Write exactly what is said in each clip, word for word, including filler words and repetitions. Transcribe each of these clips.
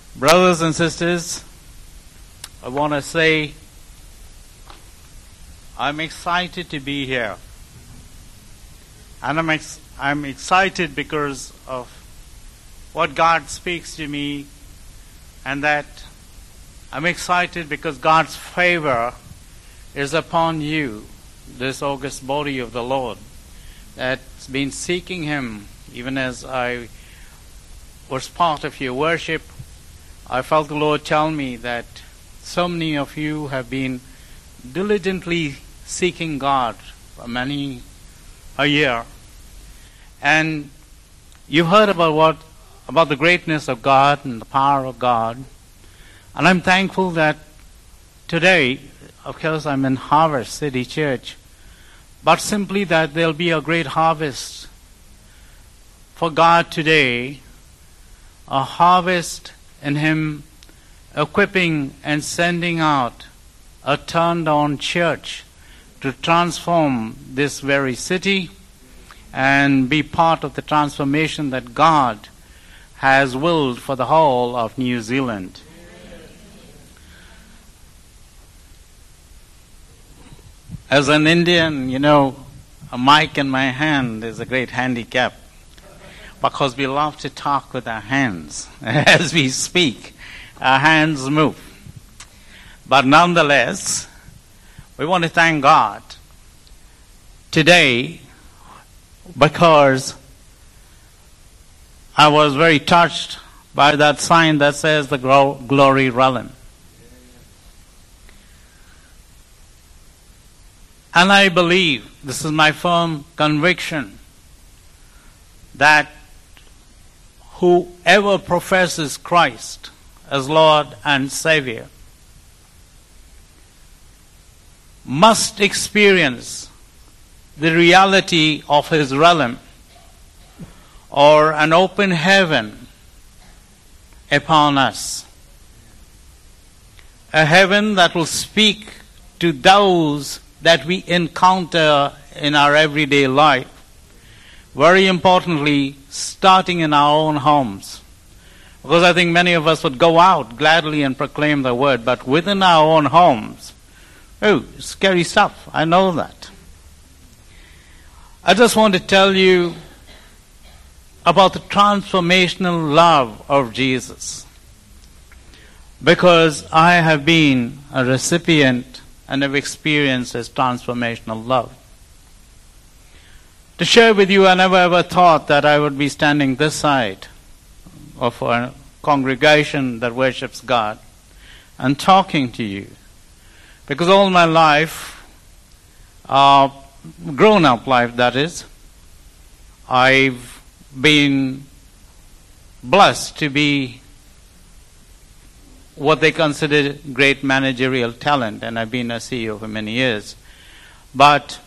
Brothers and sisters, I want to say I'm excited to be here. And I'm, ex- I'm excited because of what God speaks to me, and that I'm excited because God's favor is upon you, this august body of the Lord, that's been seeking Him. Even as I was part of your worship, I felt the Lord tell me that so many of you have been diligently seeking God for many a year. And you've heard about what about the greatness of God and the power of God. And I'm thankful that today, of course, I'm in Harvest City Church, but simply that there'll be a great harvest for God today, a harvest in Him equipping and sending out a turned-on church to transform this very city and be part of the transformation that God has willed for the whole of New Zealand. As an Indian, you know, a mic in my hand is a great handicap, because we love to talk with our hands. As we speak, our hands move. But nonetheless, we want to thank God today, because I was very touched by that sign that says the Glory Realm. And I believe, this is my firm conviction, that whoever professes Christ as Lord and Savior must experience the reality of His realm, or an open heaven upon us. A heaven that will speak to those that we encounter in our everyday life. Very importantly, starting in our own homes. Because I think many of us would go out gladly and proclaim the word, but within our own homes, oh, scary stuff, I know that. I just want to tell you about the transformational love of Jesus, because I have been a recipient and have experienced His transformational love. To share with you, I never ever thought that I would be standing this side of a congregation that worships God and talking to you. Because all my life, uh, grown-up life that is, I've been blessed to be what they consider great managerial talent, and I've been a C E O for many years. But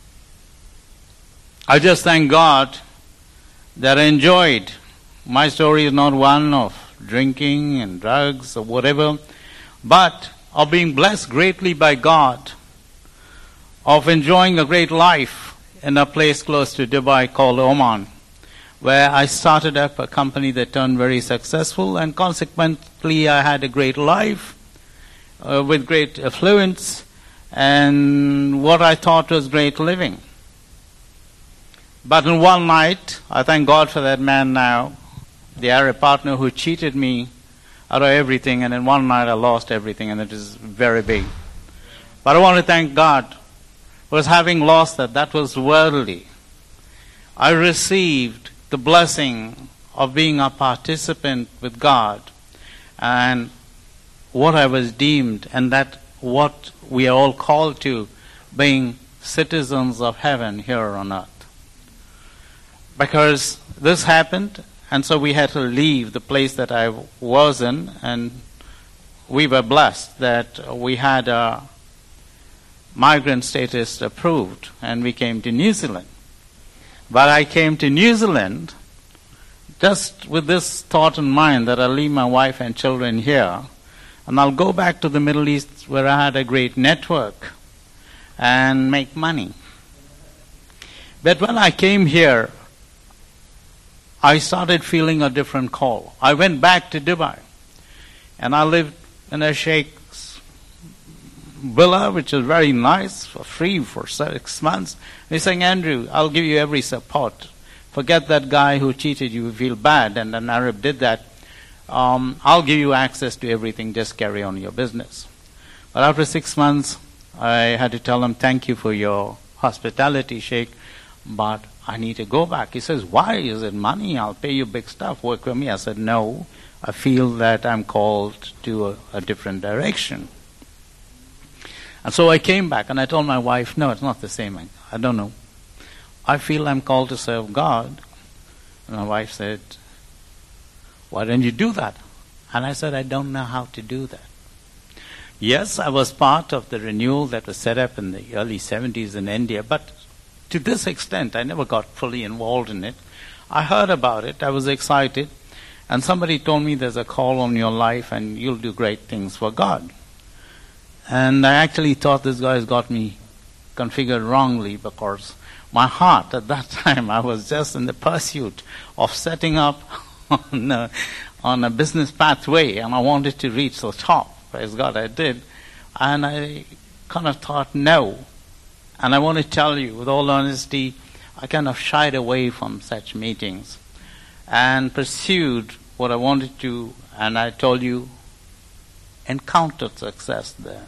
I just thank God that I enjoyed. My story is not one of drinking and drugs or whatever, but of being blessed greatly by God, of enjoying a great life in a place close to Dubai called Oman, where I started up a company that turned very successful, and consequently I had a great life uh, with great affluence and what I thought was great living. But in one night, I thank God for that man now, the Arab partner who cheated me out of everything, and in one night I lost everything, and it is very big. But I want to thank God, because having lost that, that was worldly. I received the blessing of being a participant with God, and what I was deemed, and that what we are all called to, being citizens of heaven here on earth. Because this happened, and so we had to leave the place that I was in, and we were blessed that we had a migrant status approved, and we came to New Zealand. But I came to New Zealand just with this thought in mind that I'll leave my wife and children here, and I'll go back to the Middle East where I had a great network and make money. But when I came here, I started feeling a different call. I went back to Dubai. And I lived in a sheikh's villa, which is very nice, for free for six months. And he's saying, Andrew, I'll give you every support. Forget that guy who cheated you, you feel bad, and an Arab did that. Um, I'll give you access to everything, just carry on your business. But after six months, I had to tell him, thank you for your hospitality, Sheikh, but I need to go back. He says, why? Is it money? I'll pay you big stuff, work for me. I said, no, I feel that I'm called to a, a different direction. And so I came back and I told my wife, no, it's not the same. I, I don't know. I feel I'm called to serve God. And my wife said, why don't you do that? And I said, I don't know how to do that. Yes, I was part of the renewal that was set up in the early seventies in India, but to this extent, I never got fully involved in it. I heard about it, I was excited, and somebody told me there's a call on your life and you'll do great things for God. And I actually thought this guy's got me configured wrongly, because my heart at that time, I was just in the pursuit of setting up on a, on a business pathway, and I wanted to reach the top. Praise God, I did. And I kind of thought, no. And I want to tell you, with all honesty, I kind of shied away from such meetings and pursued what I wanted to, and I told you, encountered success there.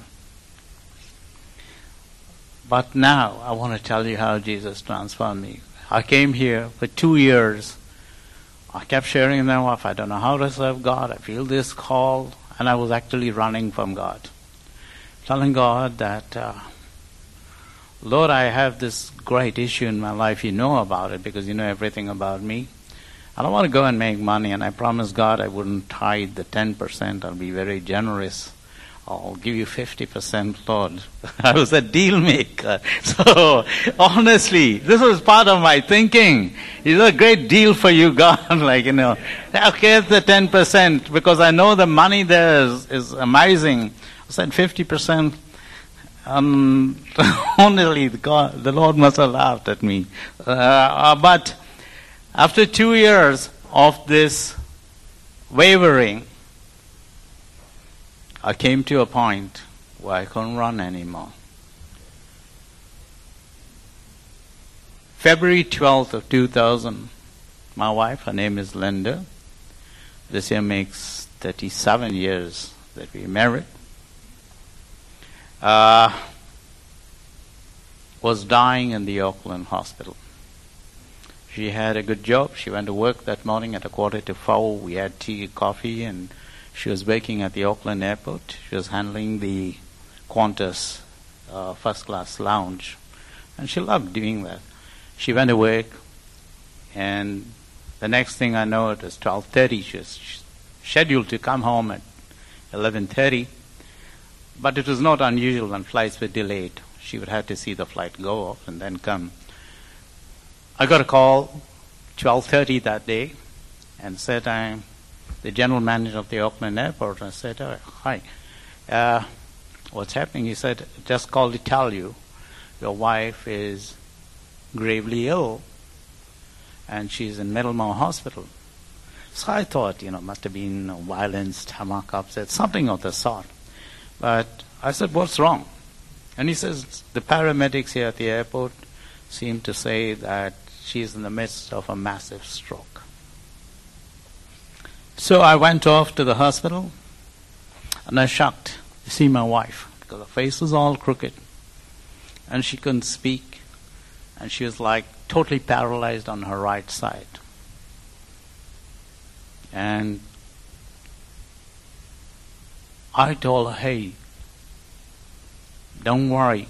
But now, I want to tell you how Jesus transformed me. I came here for two years. I kept sharing with them, off. I don't know how to serve God. I feel this call. And I was actually running from God. Telling God that, uh, Lord, I have this great issue in my life. You know about it because you know everything about me. I don't want to go and make money. And I promised God I wouldn't tithe the ten percent. I'll be very generous. I'll give you fifty percent, Lord. I was a deal maker. So, honestly, this was part of my thinking. It's a great deal for you, God. Like, you know, okay, it's the ten percent, because I know the money there is, is amazing. I said fifty percent. Um, honestly, the, God, the Lord must have laughed at me. Uh, uh, but after two years of this wavering, I came to a point where I couldn't run anymore. February twelfth of two thousand, my wife, her name is Linda, this year makes thirty-seven years that we married, uh, was dying in the Auckland hospital. She had a good job. She went to work that morning at a quarter to four. We had tea, coffee, and she was working at the Auckland airport. She was handling the Qantas uh, first-class lounge. And she loved doing that. She went to work, and the next thing I know, it was twelve thirty. She was scheduled to come home at eleven thirty. But it was not unusual when flights were delayed. She would have to see the flight go off and then come. I got a call twelve thirty that day and said, I'm the general manager of the Auckland airport. I said, oh, hi, uh, what's happening? He said, just called to tell you your wife is gravely ill and she's in Middlemore Hospital. So I thought, you know, must have been violence, stomach upset, something of the sort. But I said, what's wrong? And he says, the paramedics here at the airport seem to say that she's in the midst of a massive stroke. So I went off to the hospital, and I was shocked to see my wife, because her face was all crooked, and she couldn't speak, and she was like totally paralyzed on her right side. And I told her, hey, don't worry.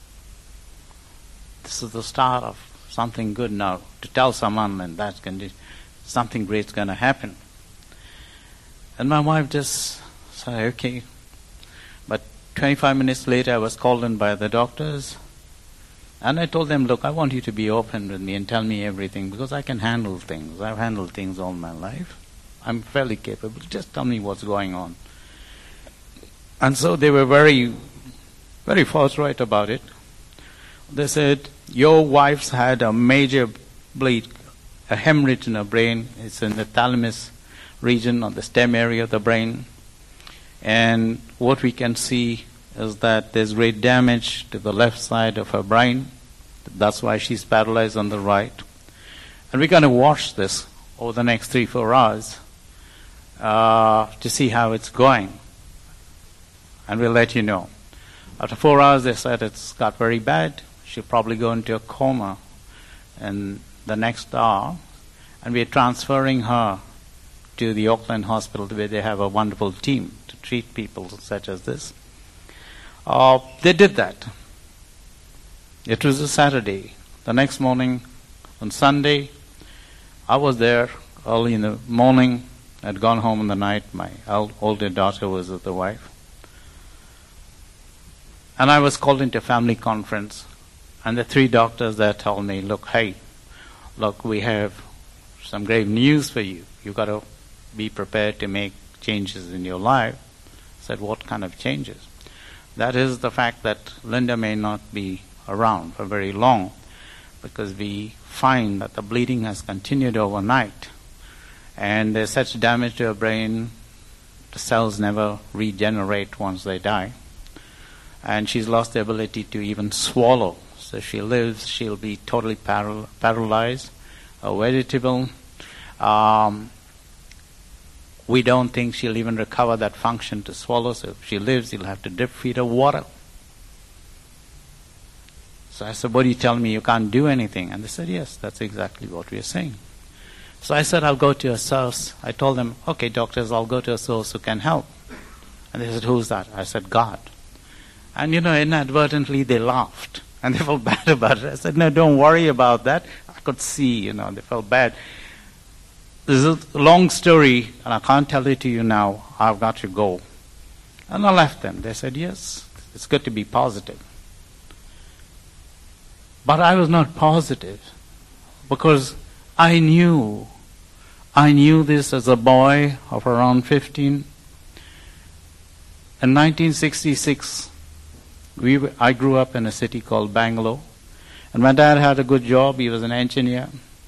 This is the start of something good now. To tell someone in that condition, something great's going to happen. And my wife just said, okay. But twenty-five minutes later, I was called in by the doctors. And I told them, look, I want you to be open with me and tell me everything, because I can handle things. I've handled things all my life. I'm fairly capable. Just tell me what's going on. And so they were very, very forthright about it. They said, your wife's had a major bleed, a hemorrhage in her brain. It's in the thalamus region, or the stem area of the brain. And what we can see is that there's great damage to the left side of her brain. That's why she's paralyzed on the right. And we're going to watch this over the next three, four hours uh, to see how it's going. And we'll let you know. After four hours, they said it's got very bad. She'll probably go into a coma in the next hour. And we're transferring her to the Auckland Hospital where they have a wonderful team to treat people such as this. Uh, they did that. It was a Saturday. The next morning, on Sunday, I was there early in the morning. I'd gone home in the night. My older daughter was with the wife. And I was called into a family conference. And the three doctors there told me, look, hey, look, we have some grave news for you. You've got to be prepared to make changes in your life. I said, what kind of changes? That is the fact that Linda may not be around for very long, because we find that the bleeding has continued overnight, and there's such damage to her brain, the cells never regenerate once they die, and she's lost the ability to even swallow. So if she lives, she'll be totally paral- paralyzed, or vegetable. Um, we don't think she'll even recover that function to swallow, so if she lives, you'll have to drip feed her water. So I said, what are you telling me? You can't do anything? And they said, yes, that's exactly what we are saying. So I said, I'll go to a source. I told them, okay, doctors, I'll go to a source who can help. And they said, who's that? I said, God. And, you know, inadvertently they laughed. And they felt bad about it. I said, no, don't worry about that. I could see, you know, they felt bad. This is a long story, and I can't tell it to you now. I've got to go. And I left them. They said, yes, it's good to be positive. But I was not positive, because I knew, I knew this as a boy of around fifteen. In nineteen sixty-six, we, I grew up in a city called Bangalore, and my dad had a good job. He was an engineer.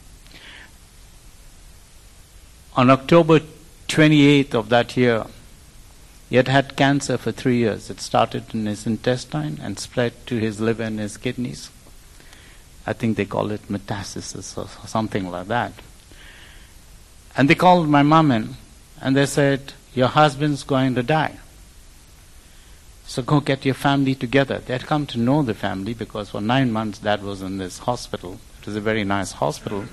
On October twenty-eighth of that year, he had had cancer for three years. It started in his intestine and spread to his liver and his kidneys. I think they call it metastasis or something like that. And they called my mom in, and they said, your husband's going to die. So go get your family together. They had come to know the family because for nine months Dad was in this hospital. It was a very nice hospital.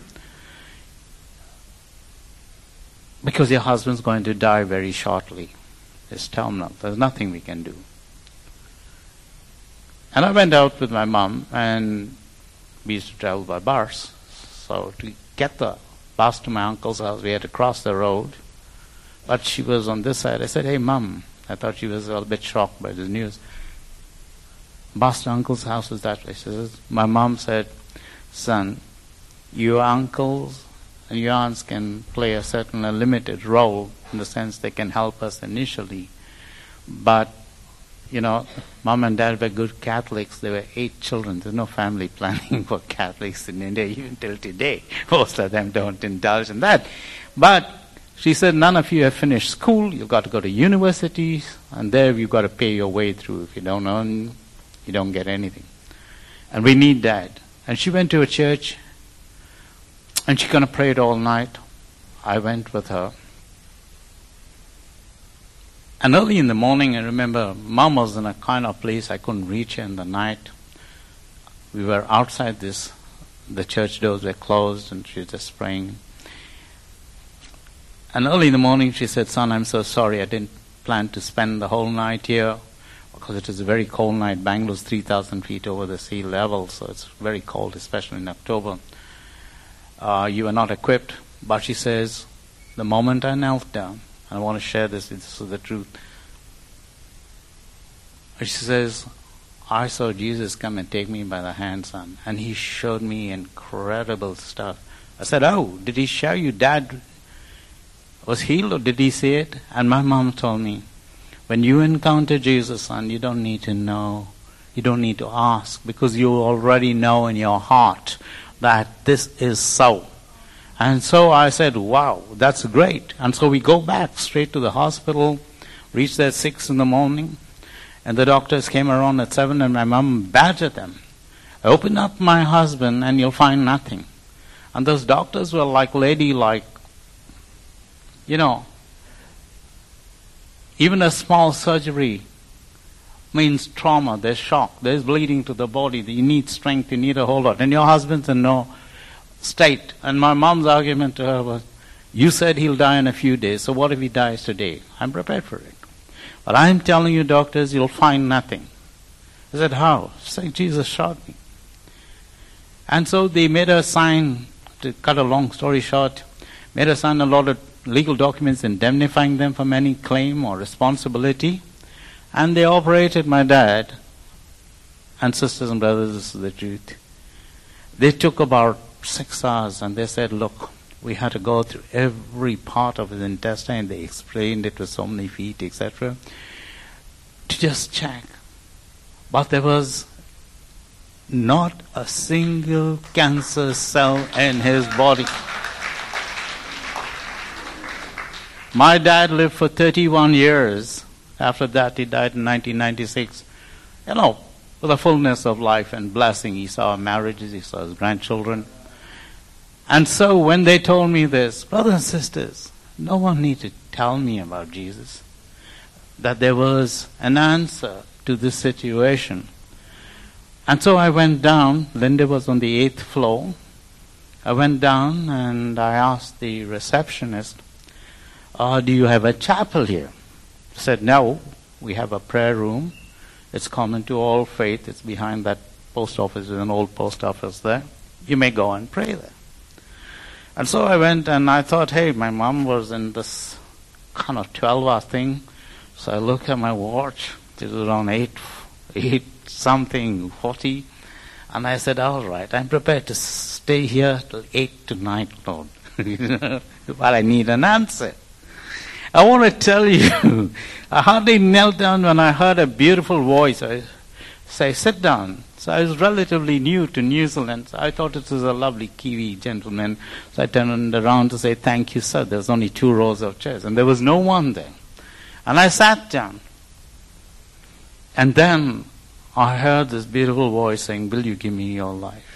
Because your husband's going to die very shortly. It's terminal. There's nothing we can do. And I went out with my mom, and we used to travel by bus. So to get the bus to my uncle's house, we had to cross the road. But she was on this side. I said, hey, Mom. I thought she was a little bit shocked by the news. Bus to uncle's house is that way. She says, my mom said, son, your uncles and your aunts can play a certain a limited role in the sense they can help us initially. But you know, Mom and Dad were good Catholics. There were eight children. There's no family planning for Catholics in India, even till today. Most of them don't indulge in that. But she said, none of you have finished school. You've got to go to university, and there you've got to pay your way through. If you don't earn, you don't get anything. And we need that. And she went to a church, and she kind of prayed all night. I went with her. And early in the morning, I remember Mom was in a kind of place I couldn't reach her in the night. We were outside this, the church doors were closed, and she was just praying. And early in the morning, she said, son, I'm so sorry. I didn't plan to spend the whole night here because it was a very cold night. Bangalore's three thousand feet over the sea level, so it's very cold, especially in October. Uh, you were not equipped. But she says, the moment I knelt down, and I want to share this, this is the truth. She says, I saw Jesus come and take me by the hand, son, and he showed me incredible stuff. I said, oh, did he show you Dad was healed, or did he see it? And my mom told me, when you encounter Jesus, son, you don't need to know. You don't need to ask, because you already know in your heart that this is so. And so I said, wow, that's great. And so we go back straight to the hospital. Reached there at six in the morning, and the doctors came around at seven, and my mom badgered them. Open up my husband and you'll find nothing. And those doctors were like ladylike. You know, even a small surgery means trauma, there's shock, there's bleeding to the body, you need strength, you need a whole lot. And your husband's in no state. And my mom's argument to her was, you said he'll die in a few days, so what if he dies today? I'm prepared for it. But I'm telling you, doctors, you'll find nothing. I said, how? She said, Jesus shot me. And so they made her sign, to cut a long story short, made her sign a lot of legal documents indemnifying them from any claim or responsibility. And they operated my dad. And sisters and brothers, this is the truth. They took about six hours and they said, look, we had to go through every part of his intestine. They explained it was so many feet, et cetera, to just check. But there was not a single cancer cell in his body. My dad lived for thirty-one years. After that, he died in nineteen ninety-six. You know, with a fullness of life and blessing. He saw marriages, he saw his grandchildren. And so when they told me this, brothers and sisters, no one needed to tell me about Jesus, that there was an answer to this situation. And so I went down. Linda was on the eighth floor. I went down and I asked the receptionist, uh, do you have a chapel here? She said, no, we have a prayer room. It's common to all faith. It's behind that post office. There's an old post office there. You may go and pray there. And so I went and I thought, hey, my mom was in this kind of twelve-hour thing. So I looked at my watch. It was around eight, eight something, forty. And I said, all right, I'm prepared to stay here till eight tonight, Lord. But I need an answer. I want to tell you, I hardly knelt down when I heard a beautiful voice. I say, sit down. So I was relatively new to New Zealand. So I thought it was a lovely Kiwi gentleman. So I turned around to say, thank you, sir. There was only two rows of chairs. And there was no one there. And I sat down. And then I heard this beautiful voice saying, will you give me your life?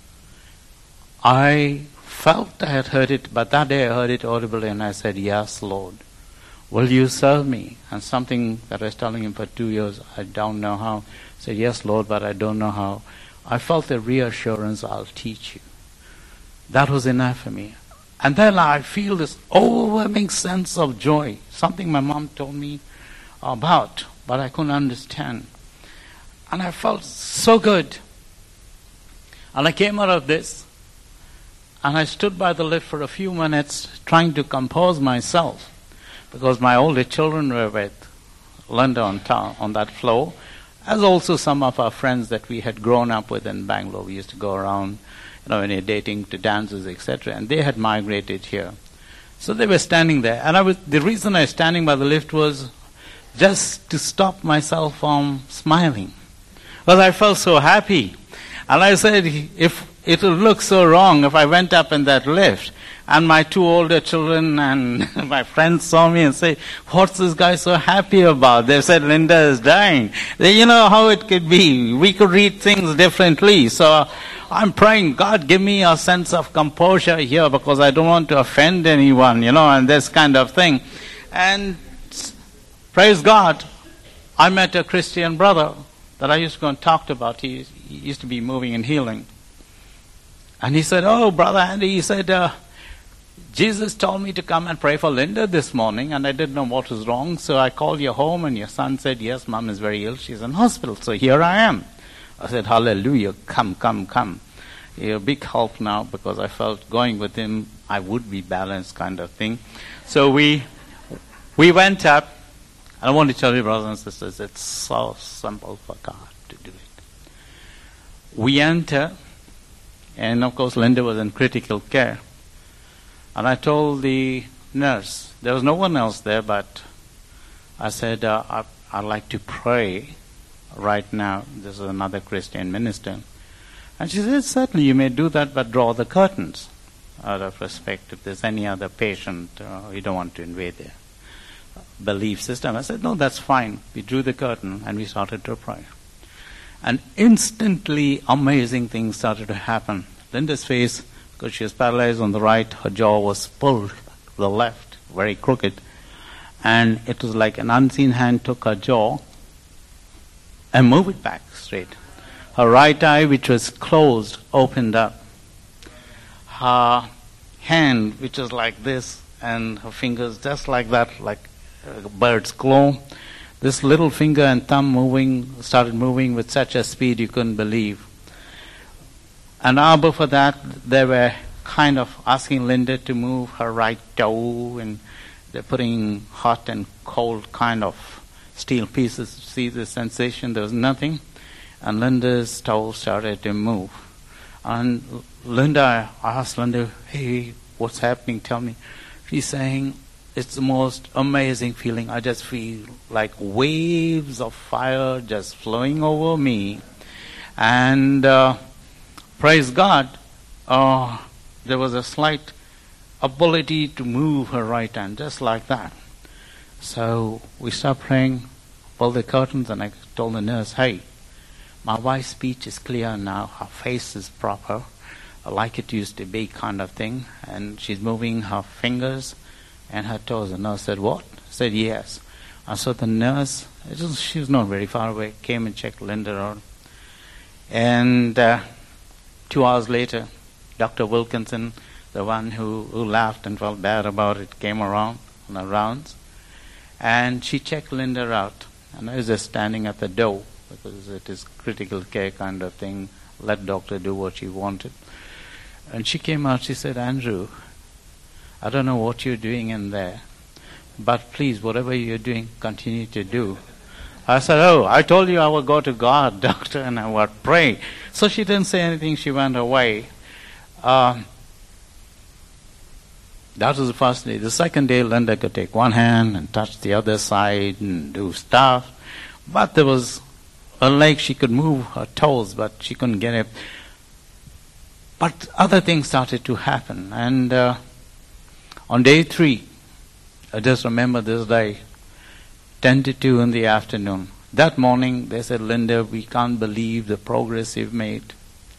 I felt I had heard it, but that day I heard it audibly and I said, yes, Lord. Will you serve me? And something that I was telling him for two years, I don't know how. I said, yes, Lord, but I don't know how. I felt the reassurance, I'll teach you. That was enough for me. And then I feel this overwhelming sense of joy, something my mom told me about, but I couldn't understand. And I felt so good. And I came out of this, and I stood by the lift for a few minutes trying to compose myself, because my older children were with Linda on, town, on that floor, as also some of our friends that we had grown up with in Bangalore. We used to go around, you know, when you're dating, to dances, et cetera, and they had migrated here. So they were standing there. And I was, the reason I was standing by the lift was just to stop myself from smiling, because I felt so happy. And I said, if it would look so wrong if I went up in that lift, and my two older children and my friends saw me and say, what's this guy so happy about? They said, Linda is dying. They, you know how it could be. We could read things differently. So I'm praying, God, give me a sense of composure here, because I don't want to offend anyone, you know, and this kind of thing. And praise God, I met a Christian brother that I used to go and talk about. He, he used to be moving and healing. And he said, oh, Brother Andy, he said, uh, Jesus told me to come and pray for Linda this morning, and I didn't know what was wrong, so I called you home, and your son said, yes, Mom is very ill, she's in hospital, so here I am. I said, hallelujah, come, come, come. You're a big help now, because I felt going with him, I would be balanced kind of thing. So we we went up, and I want to tell you, brothers and sisters, it's so simple for God to do it. We enter, and of course Linda was in critical care. And I told the nurse, there was no one else there, but I said, uh, I, I'd like to pray right now. This is another Christian minister. And she said, certainly you may do that, but draw the curtains out of respect. If there's any other patient, uh, you don't want to invade there. belief system. I said, no, that's fine. We drew the curtain and we started to pray. And instantly amazing things started to happen. Linda's face, because she was paralyzed on the right, her jaw was pulled to the left, very crooked. And it was like an unseen hand took her jaw and moved it back straight. Her right eye, which was closed, opened up. Her hand, which was like this, and her fingers just like that, like a bird's claw. This little finger and thumb moving, started moving with such a speed you couldn't believe. An hour before that, they were kind of asking Linda to move her right toe, and they're putting hot and cold kind of steel pieces. See the sensation? There was nothing. And Linda's toe started to move. And Linda, I asked Linda, hey, what's happening? Tell me. She's saying, it's the most amazing feeling. I just feel like waves of fire just flowing over me. And uh, praise God, uh, there was a slight ability to move her right hand, just like that. So we stopped praying, pulled the curtains, and I told the nurse, hey, my wife's speech is clear now. Her face is proper, like it used to be kind of thing. And she's moving her fingers and her toes. The nurse said, what? I said, yes. And so the nurse, it was, she was not very far away, came and checked Linda out. And uh, two hours later, Doctor Wilkinson, the one who, who laughed and felt bad about it, came around on her rounds. And she checked Linda out. And I was just standing at the door, because it is critical care kind of thing. Let doctor do what she wanted. And she came out, she said, Andrew, I don't know what you're doing in there, but please, whatever you're doing, continue to do. I said, oh, I told you I would go to God, doctor, and I would pray. So she didn't say anything, she went away. Um, that was the first day. The second day, Linda could take one hand and touch the other side and do stuff. But there was a leg, she could move her toes, but she couldn't get it. But other things started to happen. And uh, on day three, I just remember this day, ten to two in the afternoon. That morning, they said, Linda, we can't believe the progress you've made,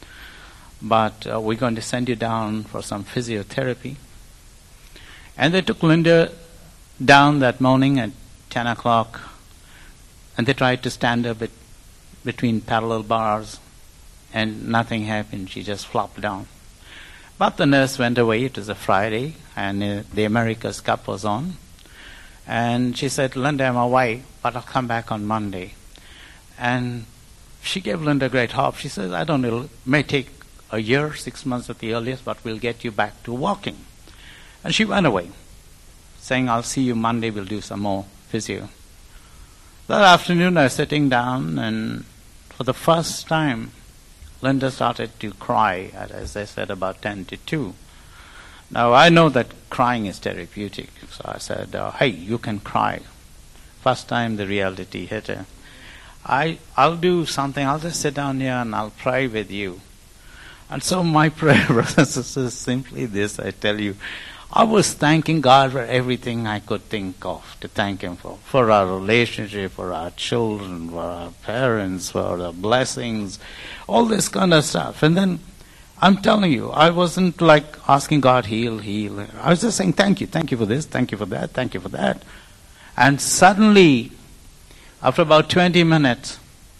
but uh, we're going to send you down for some physiotherapy. And they took Linda down that morning at ten o'clock, and they tried to stand her bet- between parallel bars, and nothing happened. She just flopped down. But the nurse went away. It was a Friday, and uh, the America's Cup was on. And she said, Linda, I'm away, but I'll come back on Monday. And she gave Linda great hope. She says, I don't know, it may take a year, six months at the earliest, but we'll get you back to walking. And she went away, saying, I'll see you Monday, we'll do some more physio. That afternoon, I was sitting down, and for the first time, Linda started to cry, as I said, about ten to two. Now, I know that crying is therapeutic, so I said, uh, hey, you can cry. First time the reality hit her. I, I'll do something, I'll just sit down here and I'll pray with you. And so my prayer, brothers and sisters, is simply this, I tell you. I was thanking God for everything I could think of to thank Him for. For our relationship, for our children, for our parents, for our blessings, all this kind of stuff. And then, I'm telling you, I wasn't like asking God, heal, heal. I was just saying, thank you, thank you for this, thank you for that, thank you for that. And suddenly, after about twenty minutes,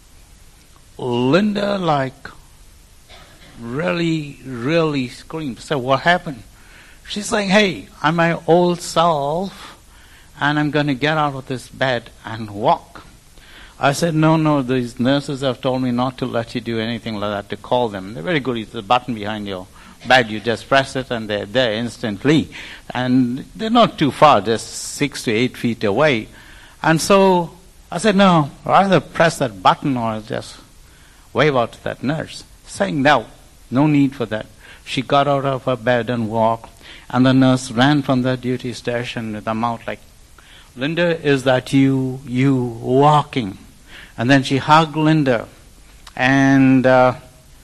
Linda like really, really screamed. So what happened? She's like, hey, I'm my old self, and I'm going to get out of this bed and walk. I said, no, no, these nurses have told me not to let you do anything like that, to call them. They're very good. It's a button behind your bed. You just press it, and they're there instantly. And they're not too far, just six to eight feet away. And so I said, no, either press that button or just wave out to that nurse, saying, no, no need for that. She got out of her bed and walked. And the nurse ran from the duty station with her mouth like, Linda, is that you, you walking? And then she hugged Linda. And uh,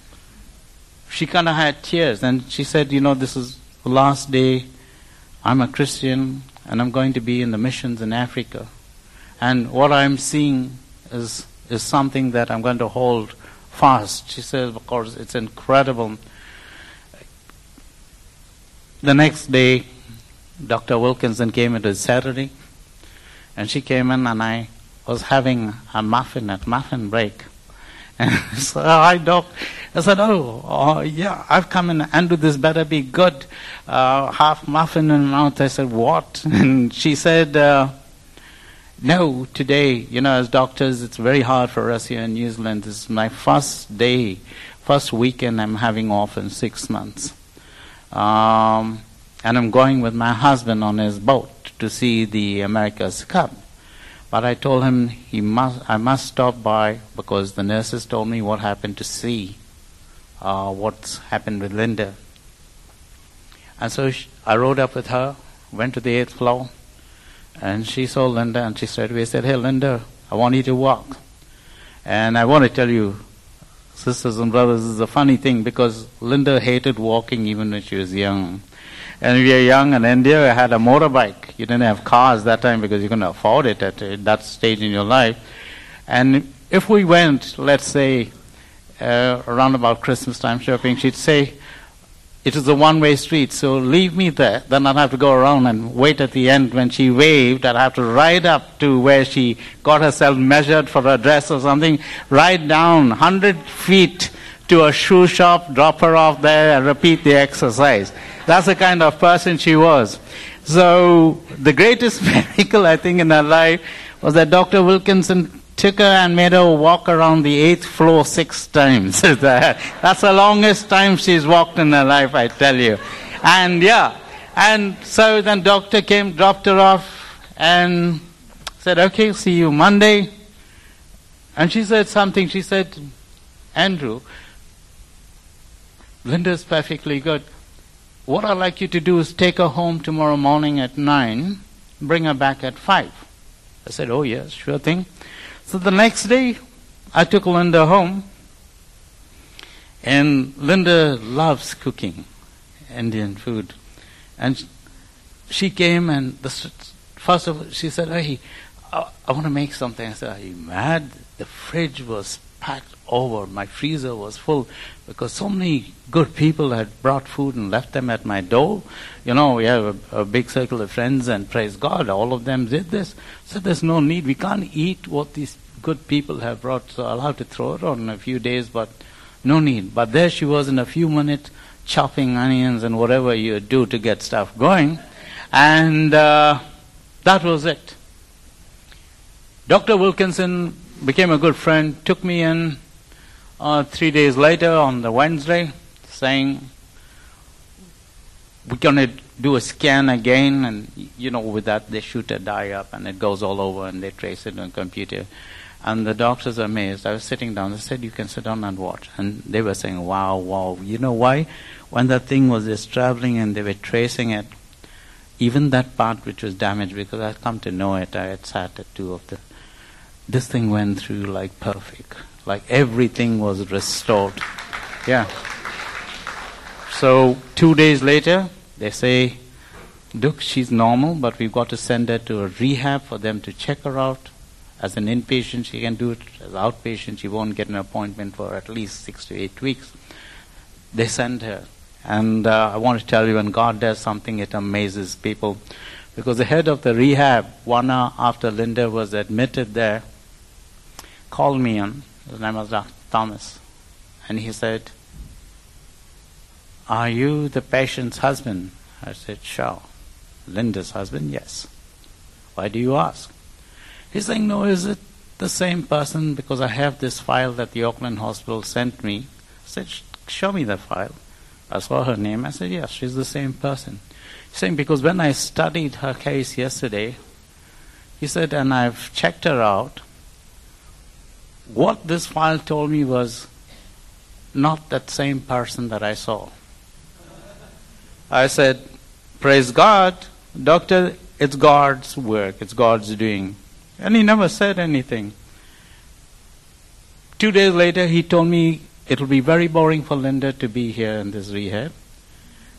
she kind of had tears. And she said, you know, this is the last day. I'm a Christian. and I'm going to be in the missions in Africa. And what I'm seeing is is something that I'm going to hold fast. She says, of course, it's incredible. The next day, Doctor Wilkinson came. It was Saturday, and she came in, and I was having a muffin at muffin break. And I said, oh, hi, Doc. I said, oh, oh, yeah, I've come in. Andrew, this better be good. Uh, half muffin in my mouth. I said, what? And she said, uh, no, today, you know, as doctors, it's very hard for us here in New Zealand. This is my first day, first weekend I'm having off in six months. Um, and I'm going with my husband on his boat to see the America's Cup. But I told him he must, I must stop by because the nurses told me what happened to see uh, what's happened with Linda. And so she, I rode up with her, went to the eighth floor, and she saw Linda, and she straight away said, hey, Linda, I want you to walk. And I want to tell you, sisters and brothers, this is a funny thing because Linda hated walking even when she was young. And we were young in India, I had a motorbike. You didn't have cars that time because you couldn't afford it at that stage in your life. And if we went, let's say, uh, around about Christmas time shopping, she'd say, it is a one-way street, so leave me there. Then I'd have to go around and wait at the end. When she waved, I'd have to ride up to where she got herself measured for her dress or something, ride down one hundred feet to a shoe shop, drop her off there, and repeat the exercise. That's the kind of person she was. So the greatest miracle, I think, in her life was that Doctor Wilkinson took her and made her walk around the eighth floor six times. That's the longest time she's walked in her life, I tell you. And yeah, and so then doctor came, dropped her off, and said, okay, see you Monday. And she said something, she said, Andrew, Linda's perfectly good. What I'd like you to do is take her home tomorrow morning at nine, bring her back at five. I said, oh yes, sure thing. So the next day, I took Linda home, and Linda loves cooking Indian food. And she came, and the, first of all, she said, hey, I, I want to make something. I said, are you mad? The fridge was packed over. My freezer was full because so many good people had brought food and left them at my door. You know, we have a, a big circle of friends, and praise God, all of them did this. So there's no need. We can't eat what these good people have brought, so I'll have to throw it on in a few days, but no need. But there she was in a few minutes chopping onions and whatever you do to get stuff going. And uh, that was it. Doctor Wilkinson became a good friend, took me in uh, three days later on the Wednesday, saying, we're going to do a scan again, and you know, with that they shoot a dye up and it goes all over and they trace it on a computer. And the doctors are amazed. I was sitting down, they said, you can sit down and watch. And they were saying, wow, wow. You know why? When that thing was just traveling and they were tracing it, even that part which was damaged, because I'd come to know it, I had sat at two of the, this thing went through like perfect. Like everything was restored. Yeah. So two days later, they say, look, she's normal, but we've got to send her to a rehab for them to check her out. As an inpatient, she can do it. As outpatient, she won't get an appointment for at least six to eight weeks. They send her. And uh, I want to tell you, when God does something, it amazes people. Because the head of the rehab, one hour after Linda was admitted there, called me in. His name was Doctor Thomas. And he said, are you the patient's husband? I said, sure. Linda's husband? Yes. Why do you ask? He's saying, no, is it the same person? Because I have this file that the Auckland hospital sent me. I said, show me the file. I saw her name. I said, yes, she's the same person. He's saying, because when I studied her case yesterday, he said, and I've checked her out, what this file told me was not that same person that I saw. I said, praise God, doctor, it's God's work, it's God's doing. And he never said anything. Two days later, he told me it'll be very boring for Linda to be here in this rehab.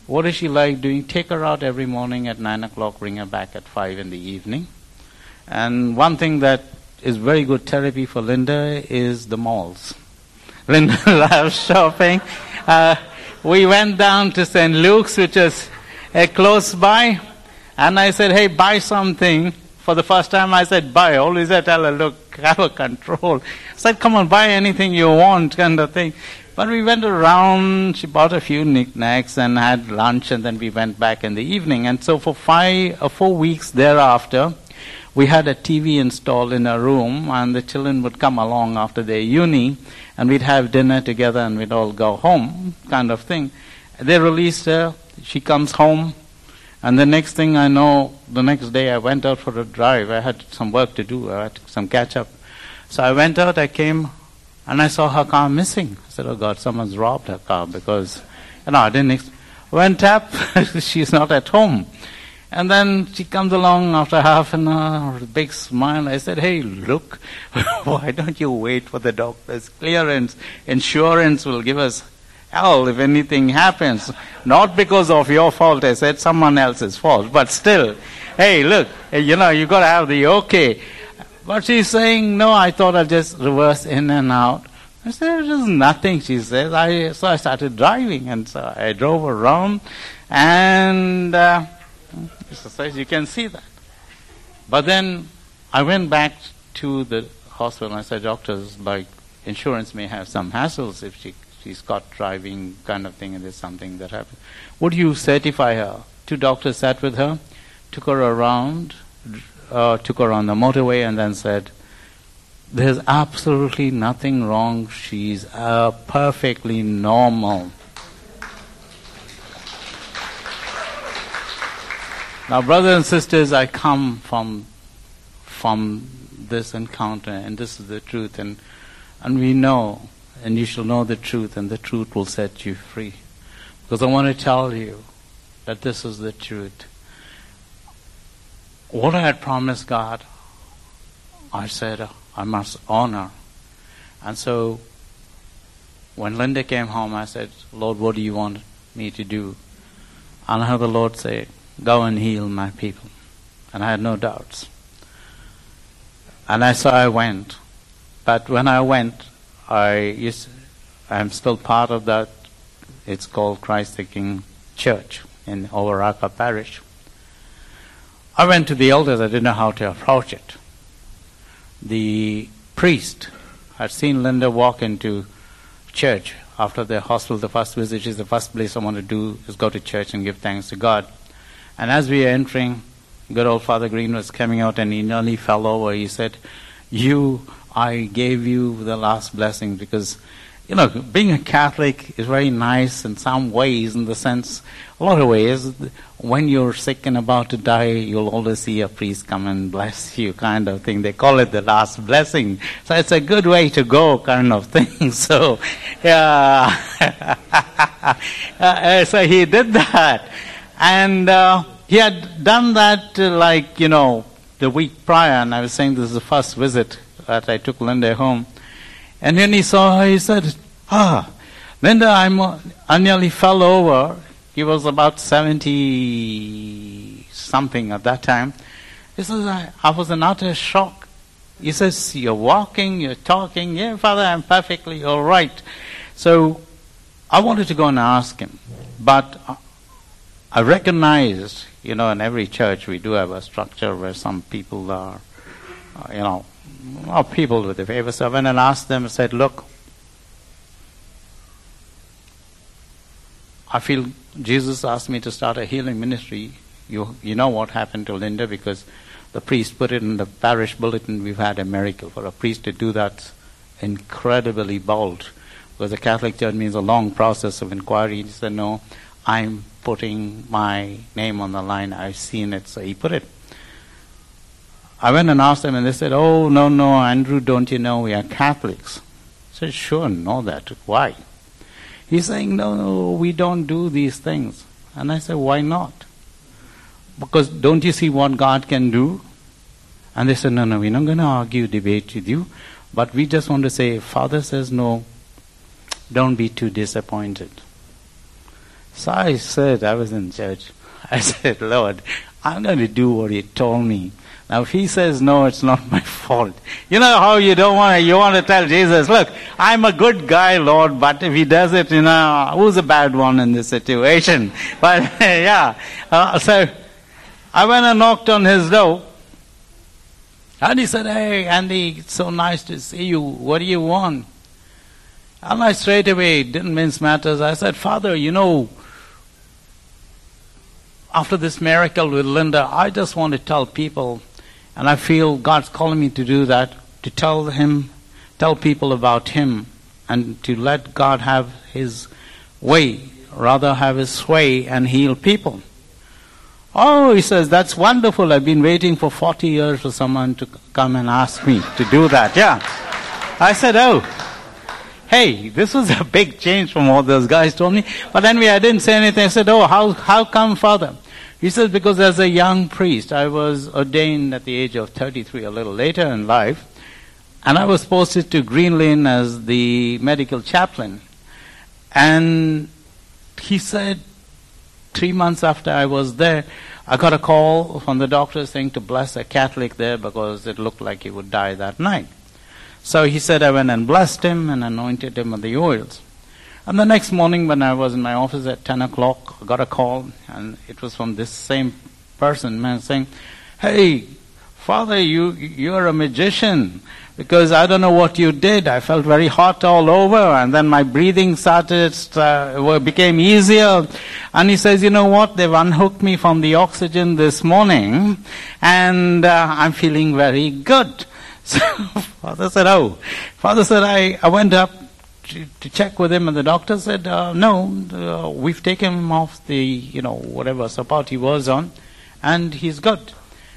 What is she like doing? Take her out every morning at nine o'clock, bring her back at five in the evening. And one thing that is very good therapy for Linda is the malls. Linda loves shopping. Uh, we went down to Saint Luke's, which is uh, close by, and I said, hey, buy something. For the first time I said, buy. Always I tell her, look, have a control. I said, come on, buy anything you want, kind of thing. But we went around, she bought a few knickknacks and had lunch, and then we went back in the evening. And so for five or four weeks thereafter, we had a T V installed in our room, and the children would come along after their uni, and we'd have dinner together, and we'd all go home, kind of thing. They released her, she comes home, and the next thing I know, the next day I went out for a drive. I had some work to do, I had some catch up. So I went out, I came, and I saw her car missing. I said, oh God, someone's robbed her car, because, you know, I didn't, ex- went up, she's not at home. And then she comes along after half an hour with a big smile. I said, hey, look, why don't you wait for the doctor's clearance? Insurance will give us hell if anything happens. Not because of your fault, I said, someone else's fault. But still, hey, look, you know, you got to have the okay. But she's saying, no, I thought I'd just reverse in and out. I said, there's nothing, she says. I, so I started driving, and so I drove around, and... Uh, exercise, you can see that. But then I went back to the hospital and I said, doctors, like, insurance may have some hassles if she, she's caught driving kind of thing and there's something that happened. Would you certify her? Two doctors sat with her, took her around, uh, took her on the motorway, and then said, there's absolutely nothing wrong. She's uh, perfectly normal. Now, brothers and sisters, I come from from this encounter, and this is the truth, and and we know, and you shall know the truth, and the truth will set you free. Because I want to tell you that this is the truth. What I had promised God, I said I must honor. And so, when Linda came home, I said, Lord, what do you want me to do? And I heard the Lord say, go and heal my people. And I had no doubts. And I so I went. But when I went, I used, I'm still part of that. It's called Christ the King Church in Overaka Parish. I went to the elders. I didn't know how to approach it. The priest had seen Linda walk into church after the hospital. The first visit is the first place I want to do is go to church and give thanks to God. And as we were entering, good old Father Green was coming out, and he nearly fell over. He said, you, I gave you the last blessing, because, you know, being a Catholic is very nice in some ways, in the sense, a lot of ways. When you're sick and about to die, you'll always see a priest come and bless you, kind of thing. They call it the last blessing. So it's a good way to go, kind of thing. So, yeah. uh, so he did that. And uh, he had done that uh, like, you know, the week prior, and I was saying this is the first visit that I took Linda home. And when he saw her, he said, ah, Linda, I'm, I nearly fell over. He was about seventy-something at that time. He says, I, I was in utter shock. He says, you're walking, you're talking. Yeah, Father, I'm perfectly all right. So I wanted to go and ask him. But I recognized, you know, in every church we do have a structure where some people are, uh, you know, are people with the favor. So I went and asked them and said, look, I feel Jesus asked me to start a healing ministry. You you know what happened to Linda, because the priest put it in the parish bulletin. We've had a miracle. For a priest to do that, incredibly bold, because the Catholic Church means a long process of inquiry. He said, no, I'm putting my name on the line. I've seen it. So he put it. I went and asked them, and they said, oh, no, no, Andrew, don't you know we are Catholics? I said, sure, know that. Why? He's saying, no, no, we don't do these things. And I said, why not? Because don't you see what God can do? And they said, no, no, we're not going to argue, debate with you. But we just want to say, if Father says no, don't be too disappointed. So I said, I was in church. I said, Lord, I'm going to do what you told me. Now, if he says no, it's not my fault. You know how you don't want to, you want to tell Jesus, look, I'm a good guy, Lord, but if he does it, you know, who's the bad one in this situation? But, yeah. Uh, so, I went and knocked on his door. And he said, hey, Andy, it's so nice to see you. What do you want? And I straight away didn't mince matters. I said, Father, you know, after this miracle with Linda, I just want to tell people, and I feel God's calling me to do that, to tell him, tell people about him, and to let God have his way, rather have his sway and heal people. Oh, he says, that's wonderful. I've been waiting for forty years for someone to come and ask me to do that. Yeah. I said, oh, hey, this was a big change from what those guys told me. But anyway, I didn't say anything. I said, oh, how, how come, Father? He says, because as a young priest, I was ordained at the age of thirty-three, a little later in life, and I was posted to Green Lane as the medical chaplain. And he said, three months after I was there, I got a call from the doctor saying to bless a Catholic there because it looked like he would die that night. So he said I went and blessed him and anointed him with the oils. And the next morning when I was in my office at ten o'clock, I got a call, and it was from this same person, man, saying, hey, Father, you, you're a magician, because I don't know what you did. I felt very hot all over, and then my breathing started, uh, became easier. And he says, you know what, they've unhooked me from the oxygen this morning, and uh, I'm feeling very good. So Father said, oh. Father said, I, I went up to, to check with him, and the doctor said, uh, no, uh, we've taken him off the, you know, whatever support he was on, and he's good.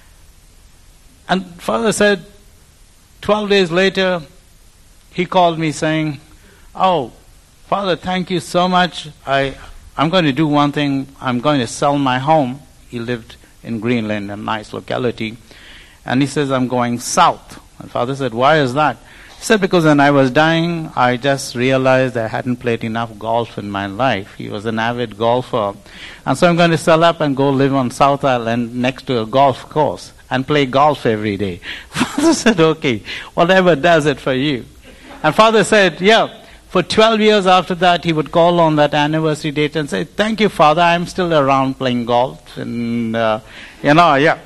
And Father said, twelve days later, he called me saying, oh, Father, thank you so much. I, I'm going to do one thing. I'm going to sell my home. He lived in Greenland, a nice locality. And he says, I'm going south. And Father said, why is that? He said, because when I was dying, I just realized I hadn't played enough golf in my life. He was an avid golfer. And so I'm going to sell up and go live on South Island next to a golf course and play golf every day. Father said, okay, whatever does it for you. And Father said, yeah, for twelve years after that, he would call on that anniversary date and say, thank you, Father, I'm still around playing golf. And, uh, you know, yeah.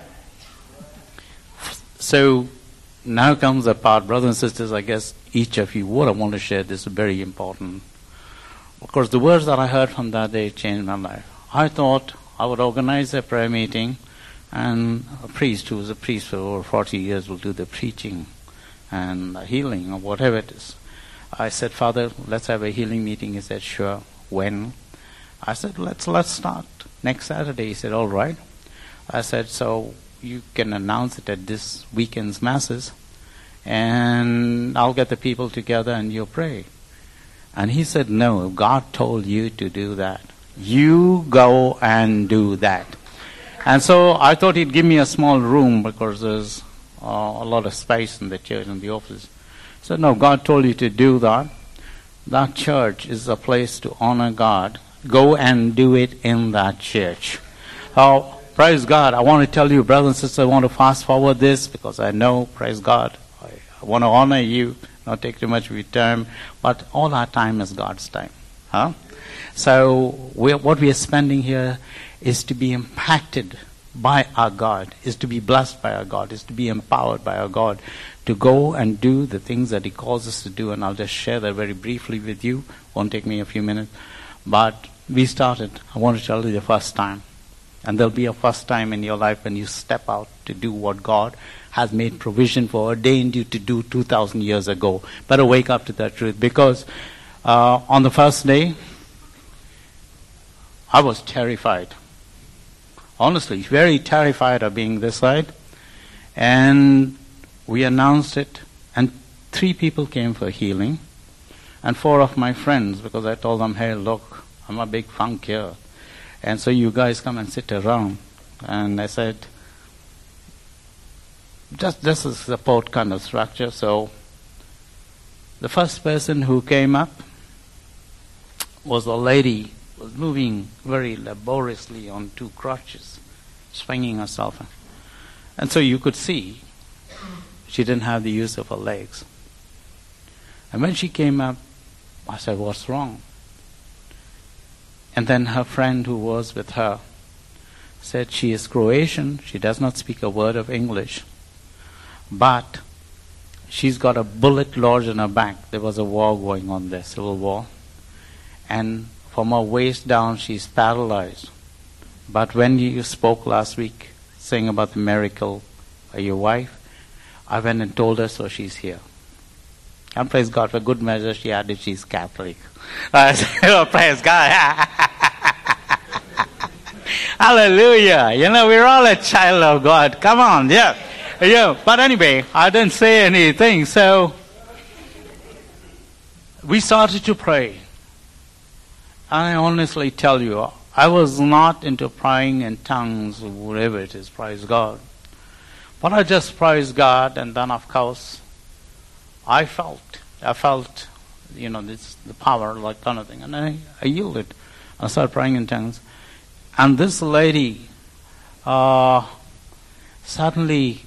So, now comes the part, brothers and sisters, I guess each of you, what I want to share, this is very important. Of course, the words that I heard from that day changed my life. I thought I would organize a prayer meeting, and a priest who was a priest for over forty years will do the preaching and the healing or whatever it is. I said, Father, let's have a healing meeting. He said, sure. When? I said, let's let's start next Saturday. He said, all right. I said, so you can announce it at this weekend's masses, and I'll get the people together and you'll pray. And he said, no, God told you to do that. You go and do that. And so I thought he'd give me a small room because there's uh, a lot of space in the church and the office. He said, no, God told you to do that. That church is a place to honor God. Go and do it in that church. Oh, praise God. I want to tell you, brothers and sisters, I want to fast forward this because I know, praise God, I, I want to honor you, not take too much of your time, but all our time is God's time. Huh? So we're, what we are spending here is to be impacted by our God, is to be blessed by our God, is to be empowered by our God, to go and do the things that He calls us to do. And I'll just share that very briefly with you. Won't take me a few minutes. But we started, I want to tell you the first time. And there'll be a first time in your life when you step out to do what God has made provision for, ordained you to do two thousand years ago. Better wake up to that truth. Because uh, on the first day, I was terrified. Honestly, very terrified of being this side. And we announced it, and three people came for healing. And four of my friends, because I told them, hey, look, I'm a big funk here. And so you guys come and sit around. And I said, just this is a support kind of structure. So the first person who came up was a lady, was was moving very laboriously on two crutches, swinging herself. And so you could see she didn't have the use of her legs. And when she came up, I said, "What's wrong?" And then her friend who was with her said she is Croatian, she does not speak a word of English, but she's got a bullet lodged in her back. There was a war going on there, civil war. And from her waist down, she's paralyzed. But when you spoke last week, saying about the miracle of your wife, I went and told her, so she's here. And praise God, for good measure, she added she's Catholic. I said, oh, praise God. Hallelujah. You know, we're all a child of God. Come on, yeah. Yeah. But anyway, I didn't say anything, so we started to pray. I honestly tell you, I was not into praying in tongues, whatever it is, praise God. But I just praised God, and then of course, I felt, I felt, you know, this the power, like kind of thing, and I, I yielded. I started praying in tongues, and this lady uh, suddenly